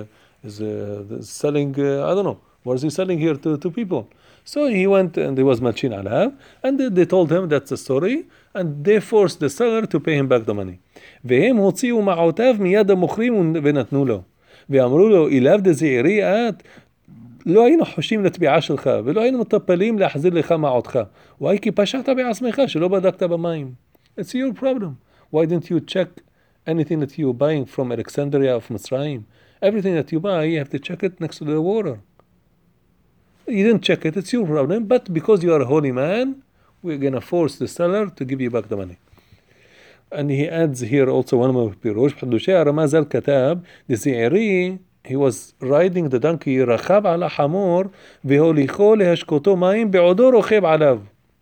selling, I don't know, what is he selling here to people? So he went and he was Malchin Alav, and they told him that's the story, and they forced the seller to pay him back the money. והם הוציאו מעותיו מיד המוכרים ונתנו לו. ואמרו לו, אליו דזעירי את, לא היינו חושים לתביעה שלך, ולא היינו מטפלים להחזיר לך מעותך. וואי כי פשעת בעצמך שלא בדקת במים. It's your problem. Why didn't you check anything that you're buying from Alexandria of Mitzrayim? Everything that you buy, you have to check it next to the water. You didn't check it, it's your problem, but because you are a holy man, we're going to force the seller to give you back the money. And he adds here also one more pirush, בחידושי הרמז על כתב, דזעירי, he was riding the donkey, רכב על החמור, והוליכו להשקותו מים, בעודו רוכב עליו.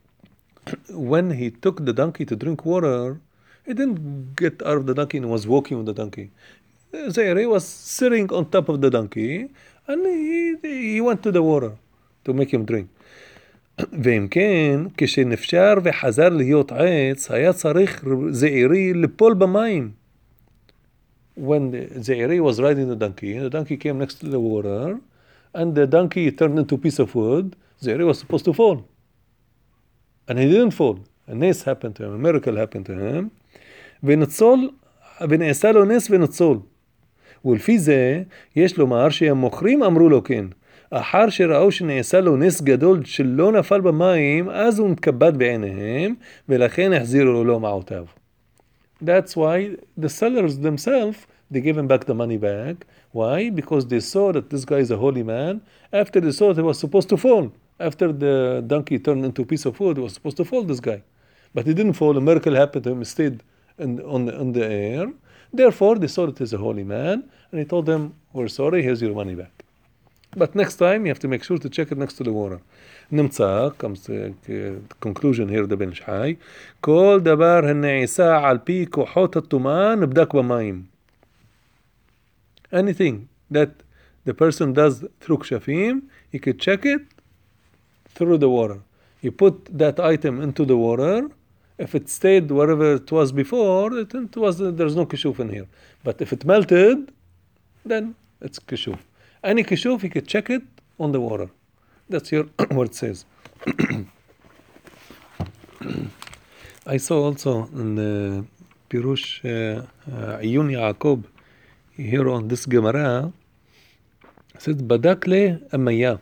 When he took the donkey to drink water, he didn't get out of the donkey and was walking with the donkey. Zairi was sitting on top of the donkey, and he went to the water to make him drink. ואם כן, כשנפשר וחזר להיות עץ, היה צריך זעירי ליפול במים. When Zairi was riding the donkey came next to the water, and the donkey turned into a piece of wood. Zairi was supposed to fall. And he didn't fall. A ness happened to him, a miracle happened to him. ונצול, ונעשה לו נס ונצול. ולפי זה, יש לומר שהמוכרים אמרו לו כן. אחר שראו שנעשה לו נס גדול שלא נפל במים, אז הוא מתכבד בעיניהם, ולכן החזירו לו מעותיו. That's why the sellers themselves, they gave him back the money back. Why? Because they saw that this guy is a holy man. After they saw that he was supposed to fall. After the donkey turned into a piece of wood, he was supposed to fall, this guy. But he didn't fall. A miracle happened to him. He stayed on the air. Therefore, they saw that he's a holy man. And he told them, we're sorry, here's your money back. But next time, you have to make sure to check it next to the water. נמצא, comes to conclusion here, the בן איש חי, כל דבר הנעשה על פי כוחות הטומאה נבדק במים. Anything that the person does through kshafim, he could check it through the water. You put that item into the water. If it stayed wherever it was before, there's no kishuf in here. But if it melted, then it's kishuf. Any kishuf, you could check it on the water. That's here what it says. I saw also in the Pirush Iyun Yaakov here on this Gemara, it says Badak le Amaya.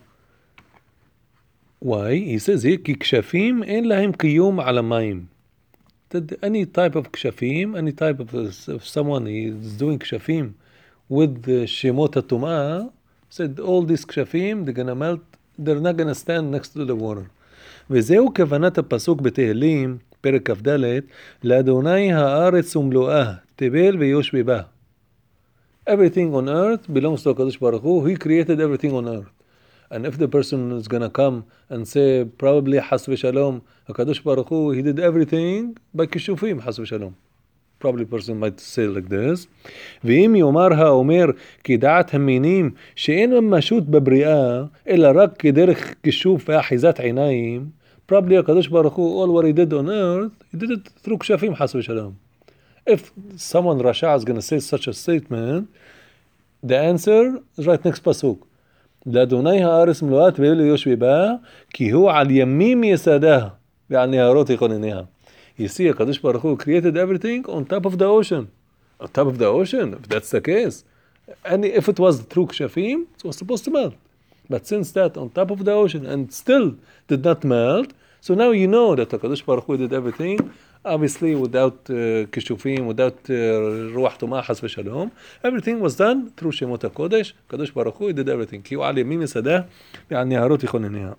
Why? He says here כי כשפים אין להם קיום על המים. Any type of kshafim, any type of someone is doing kshafim with the shemot hatumah, said all these kshafim, they're gonna melt, they're not gonna stand next to the water. וזהו כוונת הפסוק בתהילים, פרק כ"ד, לאדוני הארץ ומלואה, תבל ויושבי בה. Everything on earth belongs to HaKadosh Baruch Hu. He created everything on earth. And if the person is gonna come and say, probably Has v'Shalom, HaKadosh Baruch Hu, he did everything by kishufim, Has v'Shalom. Probably person might say like this. ואם יאמר האומר כי דעת המינים שאין ממשות בבריאה אלא רק כדרך כישוף ואחיזת עיניים, probably HaKadosh Baruch Hu, all what he did on earth, he did it through kshafim, Has v'Shalom. If someone Rasha is going to say such a statement, the answer is right next pasuk. לאדוני הארץ מלואת ואלו יושבי בה, כי הוא על ימים יסדה, ועל נהרות יכונניה. You see, HaKadosh Baruch Hu created everything on top of the ocean. On top of the ocean, if that's the case. And if it was true Kshafim, it was supposed to melt. But since that on top of the ocean and still did not melt, so now you know that HaKadosh Baruch Hu did everything, obviously without Kishufim, without Ruach Tumah, Has v'Shalom. Everything was done through Shemot HaKodesh. HaKadosh Baruch Hu did everything. Ki hu al yamim yisadah, ve'al neharot yichonenea.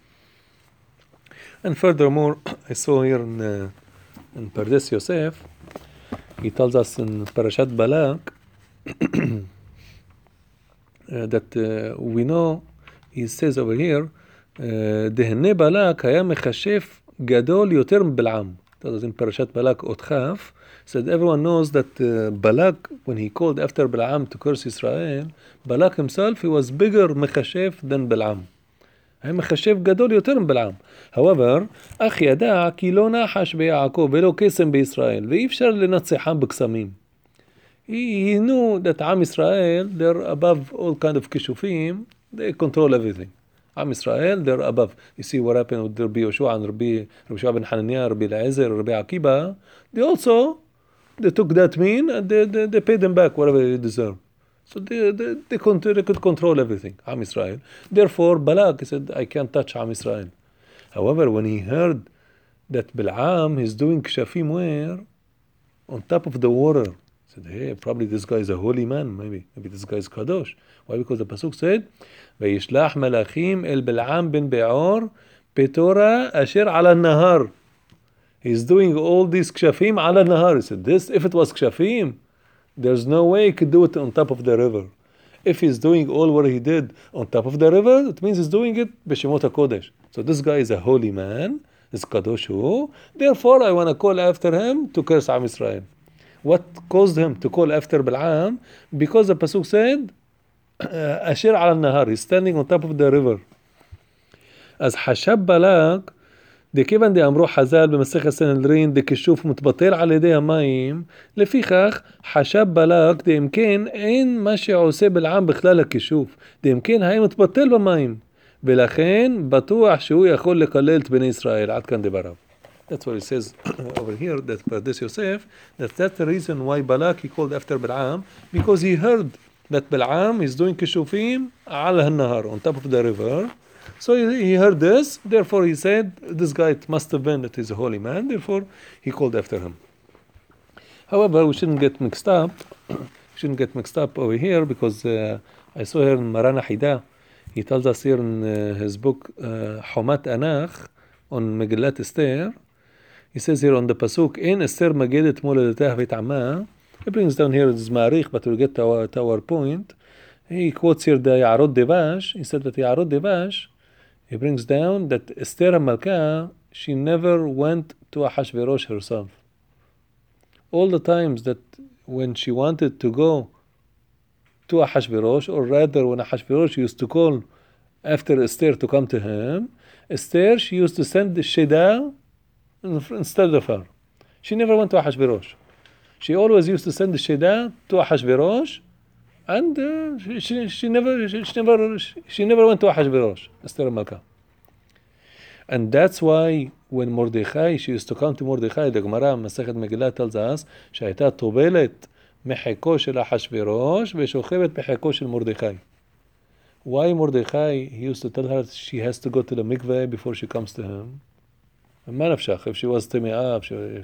And furthermore, I saw here in Pardes Yosef, he tells us in Parashat Balak that we know, he says over here, דהנה בלק היה מכשף גדול יותר מבלעם. That was in Parashat Balak Ot Chaf. Said everyone knows that Balak, when he called after Balaam to curse Israel, Balak himself, he was bigger מכשף than Balaam. היה מכשף גדול יותר מבלעם. However, אך ידע כי לא נחש ביעקב ולא קסם בישראל, ואי אפשר לנצחם בקסמים. He knew that Am Israel, they're above all kind of kishufim, they control everything. Am Israel, they're above. You see what happened with Rabbi Yoshua and Rabbi Shua ben Hananiah, Rabbi Eliezer, Rabbi Akiba. They took that mean and they paid them back whatever they deserve. So they could control everything, Am Israel. Therefore, Balak, he said, I can't touch Am Israel. However, when he heard that Balaam is doing kshafim where? On top of the water. He said, hey, probably this guy is a holy man, maybe this guy is Kadosh. Why? Because the Pasuk said, וישלח מלאכים אל בלעם בן בעור פתורה אשר על הנהר. He's doing all these kshafim على النهار. He said, this, if it was kshafim, there's no way he could do it on top of the river. If he's doing all what he did on top of the river, it means he's doing it b'shemot HaKodesh. So this guy is a holy man, is Kadosh hu. Therefore, I want to call after him to curse Am Israel. What caused him to call after Balaam? Because the Pasuk said, Ashir al Nahar, he's standing on top of the river. As Hashab Balak, דכיוון דאמרו חז"ל במסכת סנהדרין דכישוף מתבטל על ידי המים, לפיכך חשב בלק דאם כן אין מה שעושה בלעם בכלל הכישוף, דאם כן היה מתבטל במים, ולכן בטוח שהוא יכול לקלל את בני ישראל. עד כאן דבריו. That's what it says over here, that Pardes Yosef, that's the reason why Balak he called after Balaam, because he heard that Balaam is doing kishufim al nahar, on top of the river. So he heard this, therefore he said, this guy it must have been that he's a holy man, therefore he called after him. However, we shouldn't get mixed up over here, because I saw here in Marana Hida, he tells us here in his book Homat Anach on Megillat Esther, he says here on the Pasuk, in Esther Magedet Moledatah V'Tama, he brings down here this Ma'arich, but we'll get to our point. He quotes here the Yarod Devash. He said that Yarod Devash, he brings down that Esther HaMalka, she never went to Ahashverosh herself. All the times that when she wanted to go to Ahashverosh, or rather when Ahashverosh used to call after Esther to come to him, Esther, she used to send the Sheda instead of her. She never went to Ahashverosh. She always used to send the Sheda to Ahashverosh, and she never went to Ahashverosh, Esther Malka. And that's why when Mordechai, she used to come to Mordechai, the Gemara Masechet Megillah tells us, שהייתה טובלת מחיקו של אחשוורוש ושוכבת בחיקו של מרדכי. Why Mordechai, he used to tell her she has to go to the mikveh before she comes to him? מה נפשך, if she was טמאה,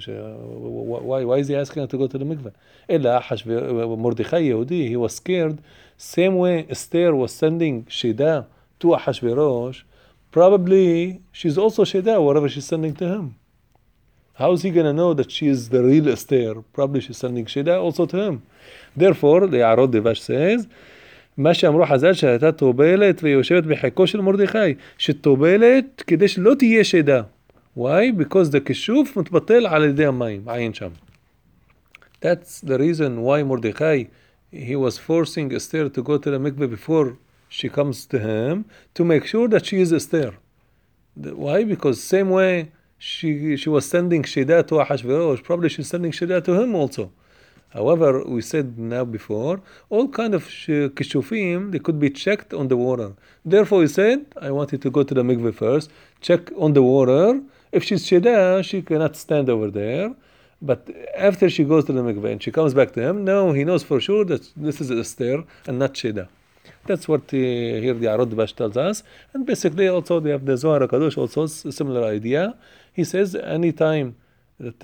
why is he asking her to go to the mikveh? אלא מרדכי יהודי, he was scared, same way Esther was sending Shida to Ahashverosh, probably she's also Shida, whatever she's sending to him. How is he going to know that she is the real Esther? Probably she's sending Shida also to him. Therefore, the Yarod Devash says, מה שאמרו חז"ל שהייתה טובלת ויושבת בחיקו של מרדכי, שטובלת כדי שלא תהיה שדה. Why? Because the kishuf מתבטל על ידי המים, עין שם. That's the reason why Mordechai, he was forcing Esther to go to the mikveh before she comes to him, to make sure that she is Esther. Why? Because same way she was sending Shida to Ahashverosh, probably she's sending Shida to him also. However, we said now before, all kind of kishufim, they could be checked on the water. Therefore, we said, I want you to go to the mikveh first, check on the water. If she's sheda, she cannot stand over there. But after she goes to the mikveh and she comes back to him, no, he knows for sure that this is Esther and not sheda. That's what here the Arod Bash tells us. And basically also they have the Zohar HaKadosh, also a similar idea. He says any time that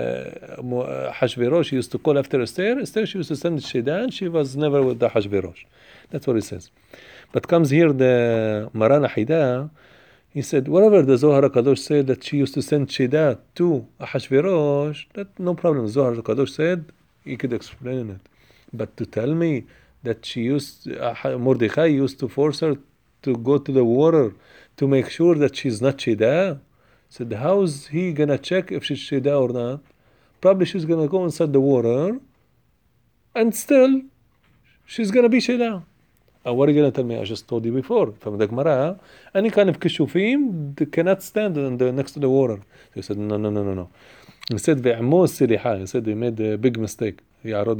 Hashverosh used to call after Esther, she used to send Sheda, and she was never with the Hashverosh. That's what he says. But comes here the Maran Ahida, he said, whatever the Zohar HaKadosh said that she used to send Sheda to Hashverosh, that no problem. Zohar HaKadosh said, he could explain it. But to tell me that she used, Mordechai used to force her to go to the water to make sure that she's not Sheda. Said, how's he gonna check if she's Sheda or not? Probably she's gonna go inside the water, and still, she's gonna be Sheda. And what are you gonna tell me? I just told you before, from the Gemara, any kind of kishufim, they cannot stand next to the water. So he said, no. He said, ve'amo seliha. He said, they made a big mistake. He said,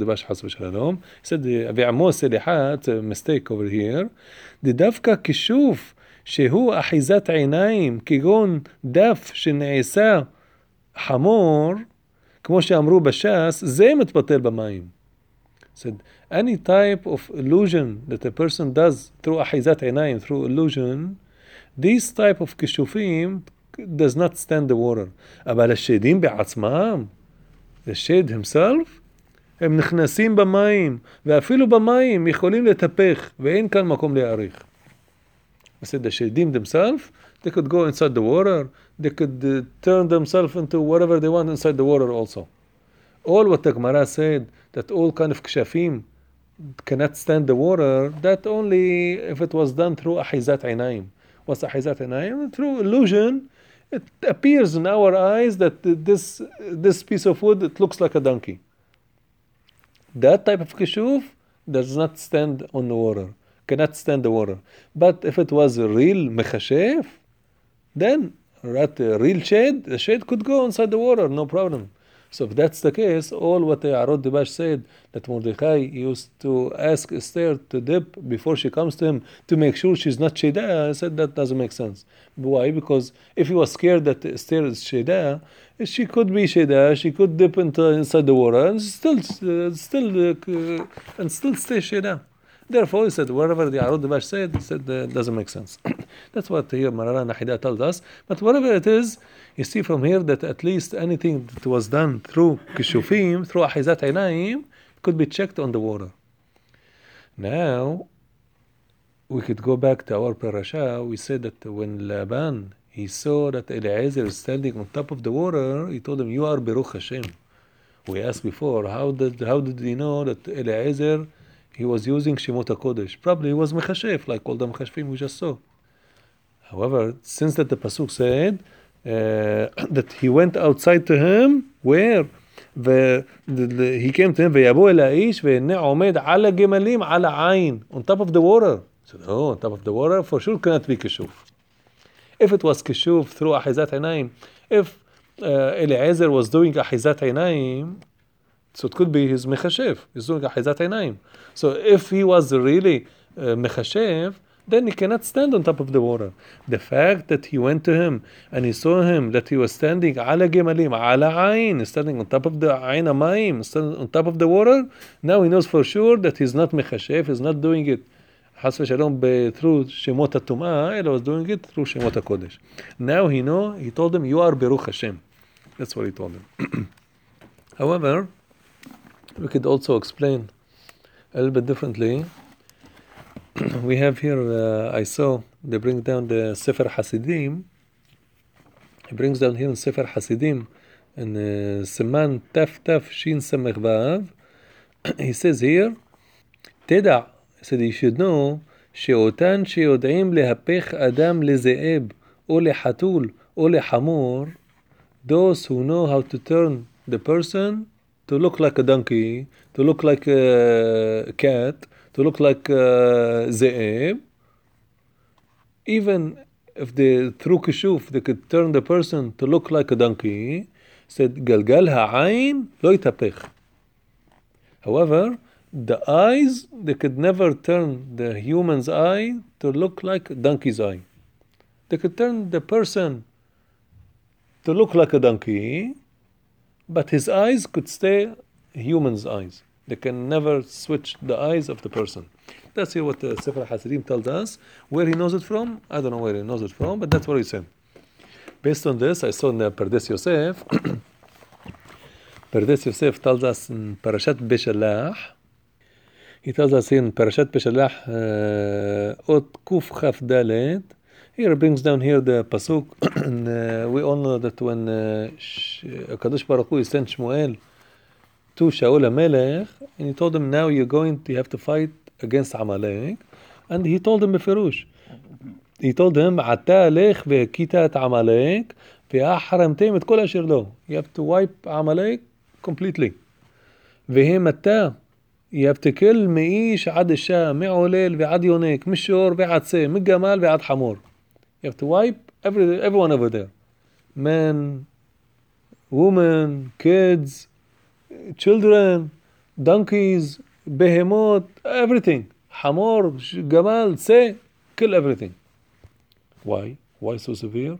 ve'amo seliha, it's a mistake over here. The dafka kishuf, שהוא אחיזת עיניים, כגון דף שנעשה חמור, כמו שאמרו בש"ס, זה מתבטל במים. Said, any type of illusion that a person does through אחיזת עיניים, through illusion, this type of כישופים does not stand the water. אבל השדים בעצמם, the shade himself, הם נכנסים במים, ואפילו במים יכולים לטפח, ואין כאן מקום להאריך. I said the shadim themselves, they could go inside the water, they could turn themselves into whatever they want inside the water also. All what the Gemara said, that all kind of kshafim cannot stand the water, that only if it was done through ahizat einayim. What's ahizat einayim? Through illusion, it appears in our eyes that this piece of wood, it looks like a donkey. That type of kishuf does not stand on the water. Cannot stand the water. But if it was a real mechashef, then at a real shade, the shade could go inside the water, no problem. So if that's the case, all what the Arod Dibash said, that Mordechai used to ask Esther to dip before she comes to him to make sure she's not Sheda, I said that doesn't make sense. Why? Because if he was scared that Esther is Sheda, she could be Sheda, she could dip inside the water and still stay Sheda. Therefore, he said, whatever the Arod Dibash said, he said doesn't make sense. That's what here Maran Ahida tells us. But whatever it is, you see from here that at least anything that was done through kishufim, through ahizat einayim, could be checked on the water. Now, we could go back to our parasha. We said that when Laban, he saw that Eliezer is standing on top of the water, he told him, you are Baruch Hashem. We asked before, how did he know that Eliezer, he was using Shemot HaKodesh? Probably he was Mechashef, like all the Mechashfim we just saw. However, since that the Pasuk said that he went outside to him, where? He came to him, ויבוא אל האיש, והנה עומד על הגמלים, על העין, on top of the water. So, on top of the water, for sure cannot be Kishuf. If it was Kishuf through Ahizat Einayim, if Eliezer was doing Ahizat Einayim, so it could be his Mechashev, he's doing Ahizat Einayim. So if he was really Mechashev, then he cannot stand on top of the water. The fact that he went to him and he saw him that he was standing ala gemalim, ala ayn, standing on top of the ayn amayim, standing on top of the water, now he knows for sure that he's not mechashev, he's not doing it has v'shalom through Shemot HaTum'ah, he was doing it through Shemot HaKodesh. Now he told him, you are Baruch Hashem. That's what he told him. However, we could also explain a little bit differently. We have here, I saw, they bring down the Sefer Hasidim. He brings down here in Sefer Hasidim, in Siman Taf Shin Samech Vav. He says here, תדע, he said you should know, שאותן שיודעים להפך אדם לזאב, או לחתול, או לחמור, those who know how to turn the person to look like a donkey, to look like a cat, to look like Ze'eb, even if through Kishuf they could turn the person to look like a donkey, said, גלגל העין לא יתהפך. However, the eyes, they could never turn the human's eye to look like a donkey's eye. They could turn the person to look like a donkey, but his eyes could stay human's eyes. They can never switch the eyes of the person. That's here what the Sefer HaSirim tells us. Where he knows it from, I don't know where he knows it from, but that's what he said. Based on this, I saw in the Pardes Yosef, Pardes Yosef tells us in Parashat Beshalach, he tells us in Parashat Beshalach, Ot Kuf Chaf Dalet, here brings down here the pasuk, and we all know that when Kadosh Baruch Hu sent Shmuel to Shaul HaMelech, and he told him, now you have to fight against Amalek, and he told him בפירוש, he told him, עתה לך והכית את עמלק, והחרמתם את כל אשר לו. You have to wipe Amalek completely. והם אתה, you have to kill מאיש עד אישה, מעולל ועד יונק, משור ועד צה, מגמל ועד חמור. You have to wipe everyone over there. Men, women, kids, children, donkeys, behemoth, everything. Hamor, gamal, say, kill everything. Why? Why so severe?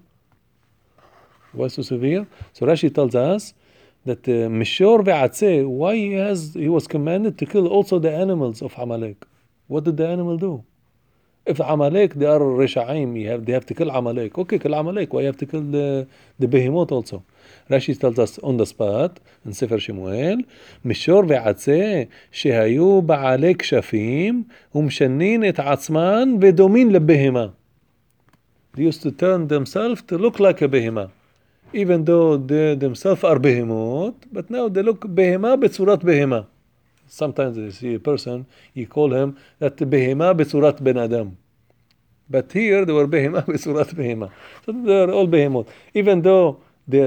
Why so severe? So Rashi tells us that Mishor ve'atzeh, why he was commanded to kill also the animals of Amalek. What did the animal do? If Amalek, they are Resha'im, they have to kill Amalek. Okay, kill Amalek. Why you have to kill the behemoth also? Rashi tells us on the spot, in Sefer Shemuel, Mishor ve'atzeh, שהיו בעלי כשפים, ומשנין את עצמן ודומין לבהמה. They used to turn themselves to look like a behemah. Even though they themselves are behemoth, but now they look behemah בצורת behemah. Sometimes you see a person, you call him that behemah בצורת ben adam. But here they were behemah בצורת behemah. So they are all behemoth. Even though they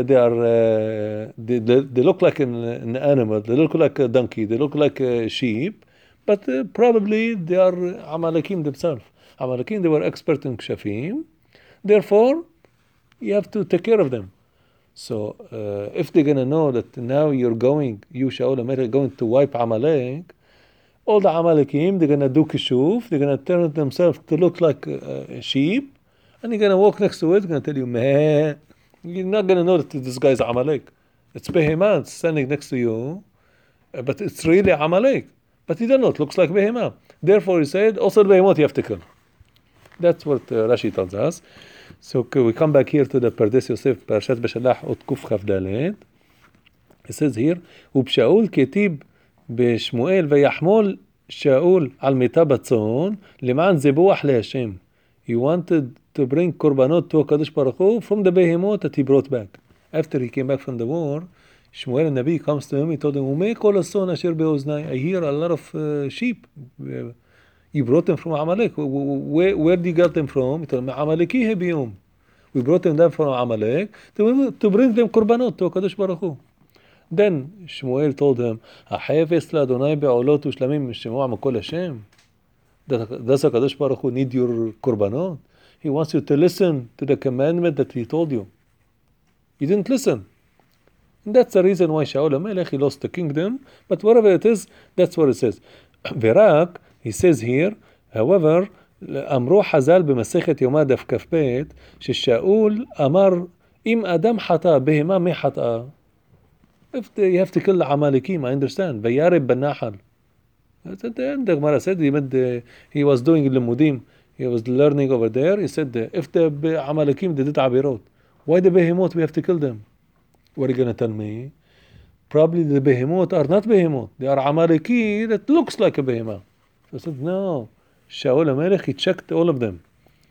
look like an animal, they look like a donkey, they look like a sheep, but probably they are Amalekim themselves. Amalekim, they were expert in kshafim. Therefore, you have to take care of them. So, if they're going to know that now you Shaul HaMelech, going to wipe Amalek, all the Amalekim, they're going to do kishuf, they're going to turn themselves to look like a sheep, and you're going to walk next to it, they're going to tell you, meh. You're not going to know that this guy's Amalek. It's Behemah standing next to you, but it's really Amalek. But you don't know, it looks like Behemah. Therefore, he said, also the Behemoth you have to kill. That's what Rashi tells us. So we come back here to the Pardes Yosef, Parashat Beshalach, Ot Kuf Chaf Dalet. It says here, ובשאול כתיב בשמואל ויחמול שאול על מיטה בצאן למען זבוח להשם. He wanted to bring korbanot to HaKadosh Baruch Hu from the behemoth that he brought back. After he came back from the war, Shmuel Nabi comes to him, he told him, ומה כל הצאן אשר באוזני? I hear a lot of sheep. You brought them from Amalek. Where did you get them from? He told him, Amaleki hebiyum. We brought them down from Amalek to bring them korbanot to HaKadosh Baruch Hu. Then Shmuel told him, החפץ לאדוני בעולות ושלמים משמוע מקול השם. Does HaKadosh Baruch Hu need your korbanot? He wants you to listen to the commandment that he told you. You didn't listen. And that's the reason why Shaul HaMelech, he lost the kingdom. But whatever it is, that's what it says. ורק, he says here, however, אמרו חז"ל במסכת יומא דף כ"ב, ששאול אמר, אם אדם חטא, בהמה מי חטאה? If you have to kill the Amalekim, I understand. וירב בנחל. That's at the end, the Gemara said, he was doing limudim, he was learning over there. He said, if the Amalekim, they did abirot, why the behemoth we have to kill them? What are you going to tell me? Probably the behemoth are not behemoth. They are Amaleki that looks like a behemoth. So I said, no. Shaul HaMelech, he checked all of them.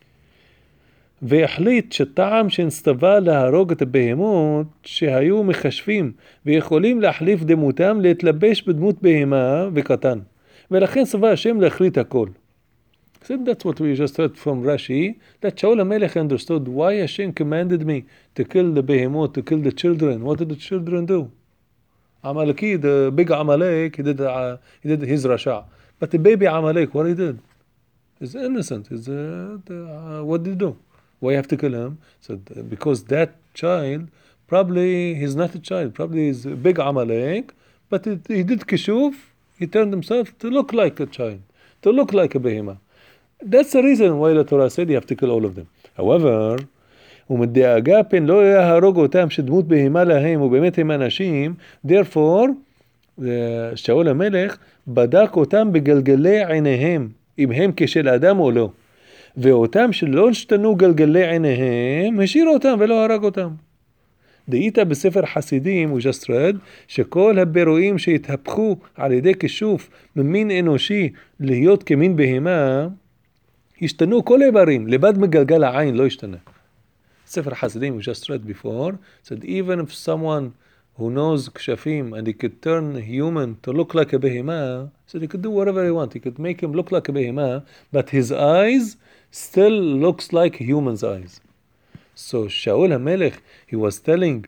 והחליט שטעם שנסתווה להרוג את הבהמות שהיו מחשבים ויכולים להחליף דמותם להתלבש בדמות בהמה וקטן. ולכן צבא השם להחליט הכל. So that's what we just heard from Rashi, that Shaul HaMelech understood why Hashem commanded me to kill the behemoth, to kill the children. What did the children do? Amaleki, the big Amalek, he did his Rasha. But the baby Amalek, what he did? He's innocent. What did he do? Why you have to kill him? So because that child, probably he's not a child, probably he's a big Amalek, but he did kishuf, He turned himself to look like a child, to look like a behemoth. That's the reason why the Torah said you have to kill all of them. However, ומדאגה פן לא יהרוג אותם שדמות בהמה להם ובאמת הם אנשים, therefore, שאול המלך בדק אותם בגלגלי עיניהם, אם הם כשל אדם או לא. ואותם שלא השתנו גלגלי עיניהם, השאיר אותם ולא הרג אותם. דאית בספר חסידים, we just read, שכל הבירואים שהתהפכו על ידי כישוף ממין אנושי להיות כמין בהמה, השתנו כל איברים, לבד מגלגל העין לא השתנה. ספר חסידים, we just read before, said even if someone who knows כשפים and he could turn human to look like a behemah, so he could do whatever he wants. He could make him look like a behemah, but his eyes still looks like human's eyes. So Shaul HaMelech, he was telling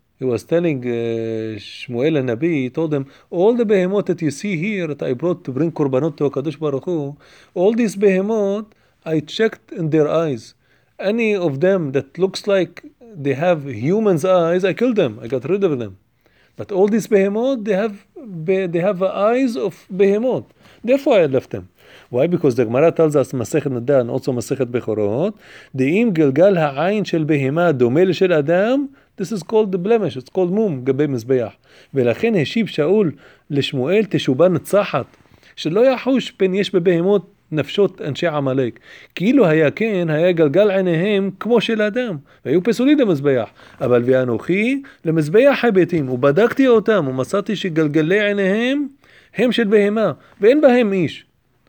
Shmuel HaNabi, he told him, all the behemoth that you see here that I brought to bring korbanot to HaKadosh Baruch Hu, all these behemoth, I checked in their eyes. Any of them that looks like they have human's eyes, I killed them. I got rid of them. But all these behemoth, they have eyes of behemoth. Therefore I left them. Why? Because the Gemara tells us, Masechet Nida and also Masechet Bechorot, דאם גלגל העין של בהמה דומה לשל אדם, this is called the blemish, it's called מום, גבי מזבח. ולכן השיב שאול לשמואל תשובה נצחת, שלא יחוש פן יש בבהמות נפשות אנשי עמלק. כאילו היה כן, היה גלגל עיניהם כמו של אדם, והיו פסולים למזבח. אבל ואנוכי למזבח היבטים, ובדקתי אותם, ומצאתי שגלגלי עיניהם הם של בהמה, ואין בהם איש.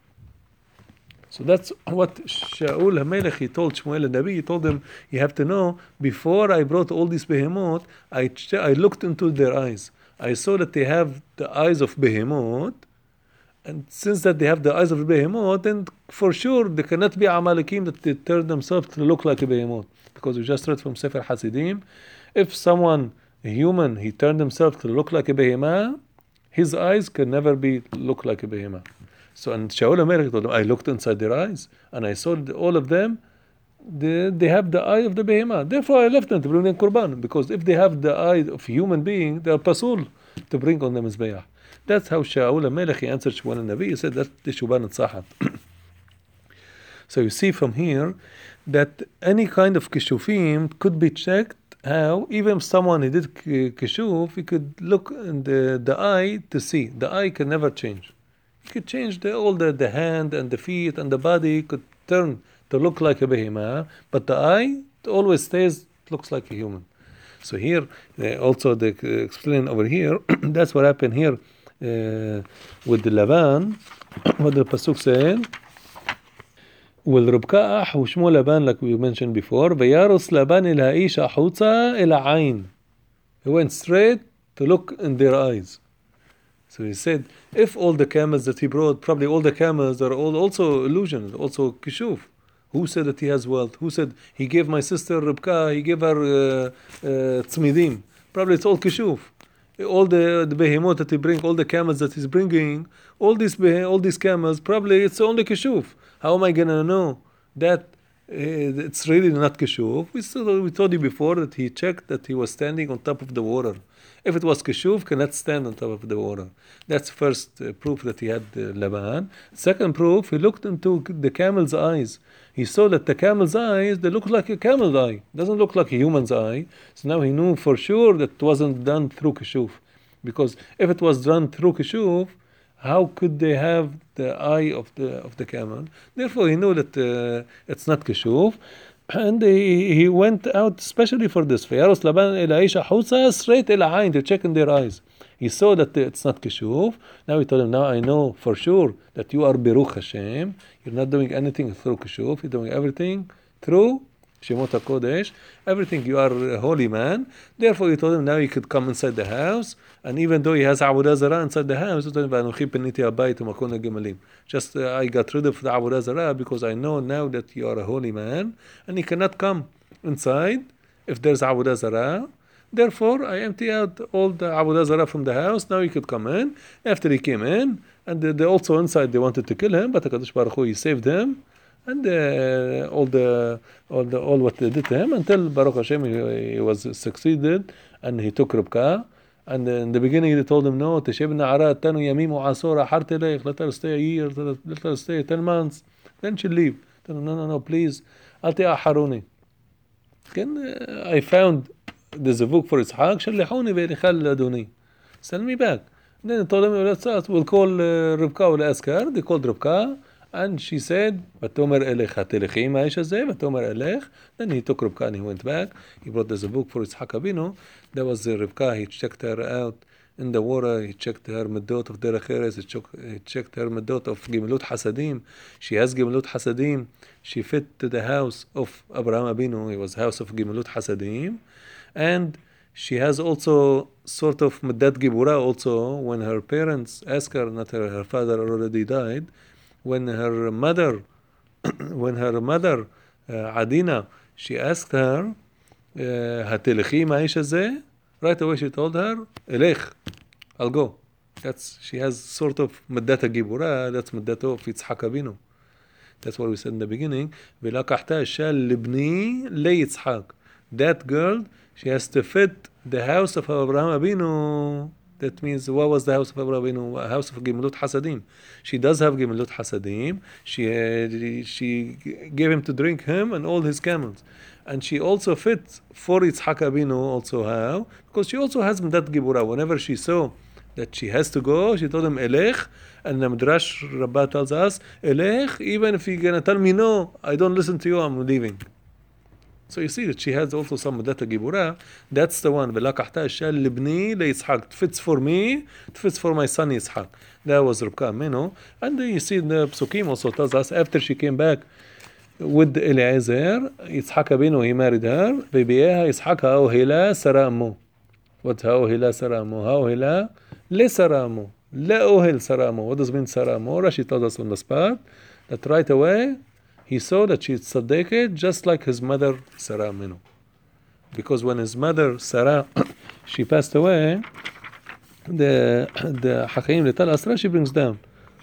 So that's what Shaul HaMelech, he told Shmuel HaNabi, he told him, you have to know, before I brought all these behemoth, I looked into their eyes. I saw that they have the eyes of behemoth, and since that they have the eyes of a behemoth, then for sure they cannot be Amalekim that they turn themselves to look like a behemoth. Because we just read from Sefer Hasidim, if someone, a human, he turned himself to look like a behemoth, his eyes can never look like a behemoth. So, and Shaul HaMelech told him, I looked inside their eyes, and I saw all of them, they have the eye of the behemoth. Therefore I left them to bring them Qurban, because if they have the eye of a human being, they are pasul to bring on them Mizbeach. That's how Shaul HaMelech, he answered Shmuel HaNabi, he said that's the Shuban Tzahat. So you see from here that any kind of kishufim could be checked. How? Even if someone he did kishuf, he could look in the eye to see. The eye can never change. He could change all the hand and the feet and the body could turn to look like a behemah, but the eye always stays, looks like a human. So here, also they explain over here, that's what happened here with the Laban, what the Pasuk said, والربكاء أح وشمو لبان like we mentioned before ويارس لبان إلى إيش أحوصة إلى عين. He went straight to look in their eyes. So he said, if all the camels that he brought, probably all the camels are all also illusions, also kishuf. Who said that he has wealth? Who said he gave my sister Ribka, he gave her tzmidim? Probably it's all kishuf. All the behemoth that he brings, all the camels that he's bringing, all these camels, probably it's only kishuf. How am I gonna know that it's really not kishuf? We told you before that he checked that he was standing on top of the water. If it was kishuf, cannot stand on top of the water. That's first proof that he had Laban. Second proof, he looked into the camel's eyes. He saw that the camel's eyes, they look like a camel's eye. Doesn't look like a human's eye. So now he knew for sure that it wasn't done through kishuf. Because if it was done through kishuf, how could they have the eye of the camel? Therefore, he knew that it's not kishuf, and he went out especially for this. فيارس لبان إلى عيشة حوصة straight إلى عين to check in their eyes. He saw that it's not kishuf. Now he told him, now I know for sure that you are Beruch Hashem. You're not doing anything through kishuf. You're doing everything through Shemot HaKodesh, everything, you are a holy man. Therefore he told him now he could come inside the house, and even though he has Avodah Zarah inside the house, he told him, just I got rid of the Avodah Zarah because I know now that you are a holy man, and he cannot come inside if there's Avodah Zarah. Therefore I empty out all the Avodah Zarah from the house, now he could come in. After he came in, and they also inside they wanted to kill him, but HaKadosh Baruch Hu, he saved him. And all what they did to him until Baruch Hashem he was succeeded, and he took Ribka, And in the beginning they told him, no, تشيب نعرات تانو يميم وعصورة حرت ليك, let her stay a year, let her stay 10 months, then she'll leave. Tell him, no, please, أل تأحروني. I found the zivug for Yitzhak, شلحوني بيخلدوني. Send me back. Then they told him, we'll call Rivka, we'll ask her. They called Rivka, and she said, "Vatomer elech hatelechim ha'esh hazeh, vatomer elech." Then he took Rivka and he went back. He brought the zivug for Yitzhak Avinu. That was Rivka. He checked her out in the water. He checked her medot of derech eretz. He checked her medot of gemilut hasadim. She has gemilut hasadim. She fit to the house of Abraham Avinu. It was house of gemilut hasadim, and she has also sort of Medat Gibura also when her parents ask her, not her father already died, when her mother Adina, she asked her, Hatelchi ma'ish hazeh? Right away she told her, Elech, I'll go. She has sort of Medat Gibura, that's Medat of Yitzhak Avinu. That's what we said in the beginning. ולקחתה אישה לבני ליצחק. That girl, she has to fit the house of Abraham Avinu. That means, what was the house of Abraham Avinu? A house of Gemilut Hasadim. She does have Gemilut Hasadim. She gave him to drink, him and all his camels. And she also fit for Yitzhak Avinu also how? Because she also has Medat Gibura. Whenever she saw that she has to go, she told him, Elech. And the Midrash Rabbah tells us, Elech, even if you're going to tell me no, I don't listen to you, I'm leaving. So you see that she has also some Medata Gibura. That's the one. Velakahta Shal Libni Le Yitzhak. It fits for me, it fits for my son Yitzhak. That was Rivka Aminu. And you see the Psukim also tells us after she came back with Eliezer, Yitzhak Abinu, he married her. Vebiyeha Yitzhak Ha'ohila Sara Ammu. What's Ha'ohila Sara Ammu? Ha'ohila Le Sara Ammu. Le Ohil Sara Ammu. What does it mean Sara Ammu? Rashi tells us on the spot that right away he saw that she's tzaddiket just like his mother Sarah Aminu. Because when his mother Sarah she passed away, the Hakaim Lital Asra Rashi brings down.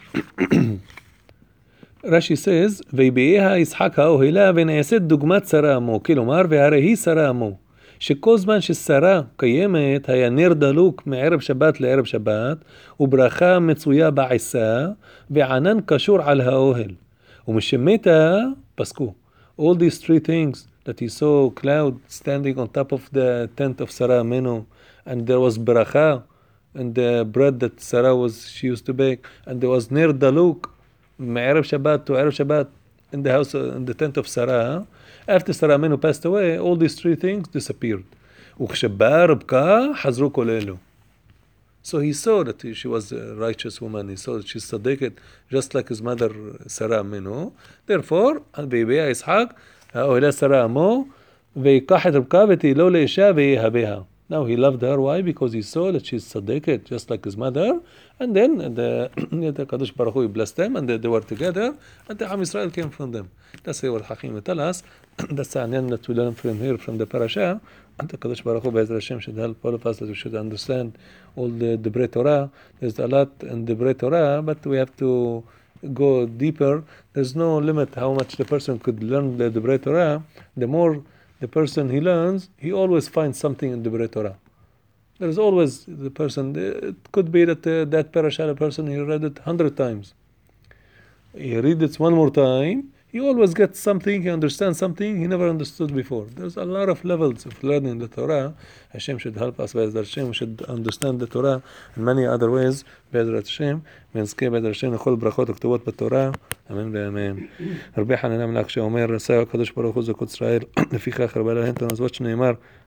Rashi says, ויביאיה יצחק האוהלה ונעשית דוגמת שרה עמו, כלומר, והרי היא שרה עמו. שכל זמן ששרה קיימת, היה נר דלוק מערב שבת לערב שבת, וברכה מצויה בעיסה, וענן קשור על האוהל. ומשמתה פסקו. All these three things that he saw cloud standing on top of the tent of Sarah Aminu, and there was bracha and the bread that she used to bake, and there was ner daluk מערב Shabbat to Erev Shabbat in the house, in the tent of Sarah. After Sarah Aminu passed away, all these three things disappeared. וכשבאה רבקה חזרו כל אלו. So he saw that she was a righteous woman. He saw that she's tzaddiket, just like his mother Sarah Aminu. Therefore, ויביאה יצחק האוהלה שרה עמו, ויקח את רבקה ותהילו לאישה ויהביה. Now he loved her. Why? Because he saw that she's tzaddiket, just like his mother. And then the Kadosh Baruch Hu blessed them, and they were together, and the Am Yisrael came from them. That's what Hakim will tell us. That's the Anyan that we learn from here, from the parasha. And the Kadosh Baruch Hu, Be'ezrat Hashem, should help all of us that we should understand all the Divrei Torah. There's a lot in the Divrei Torah, but we have to go deeper. There's no limit how much the person could learn the Divrei Torah. The more the person he learns, he always finds something in the Divrei Torah. There's always the person, it could be that that parasha, a person, he read it 100 times. He read it one more time, he always gets something, he understands something he never understood before. There's a lot of levels of learning the Torah. Hashem should help us, Be'ezrat Hashem, we should understand the Torah in many other ways, Be'ezrat Hashem, ונזכה בעזרת השם לכל ברכות וכתובות בתורה, אמן ואמן. הרבה חננה מלך שאומר, עשה הקדוש ברוך הוא זכות ישראל, לפיכך הרבה להם תנזבות שנאמר,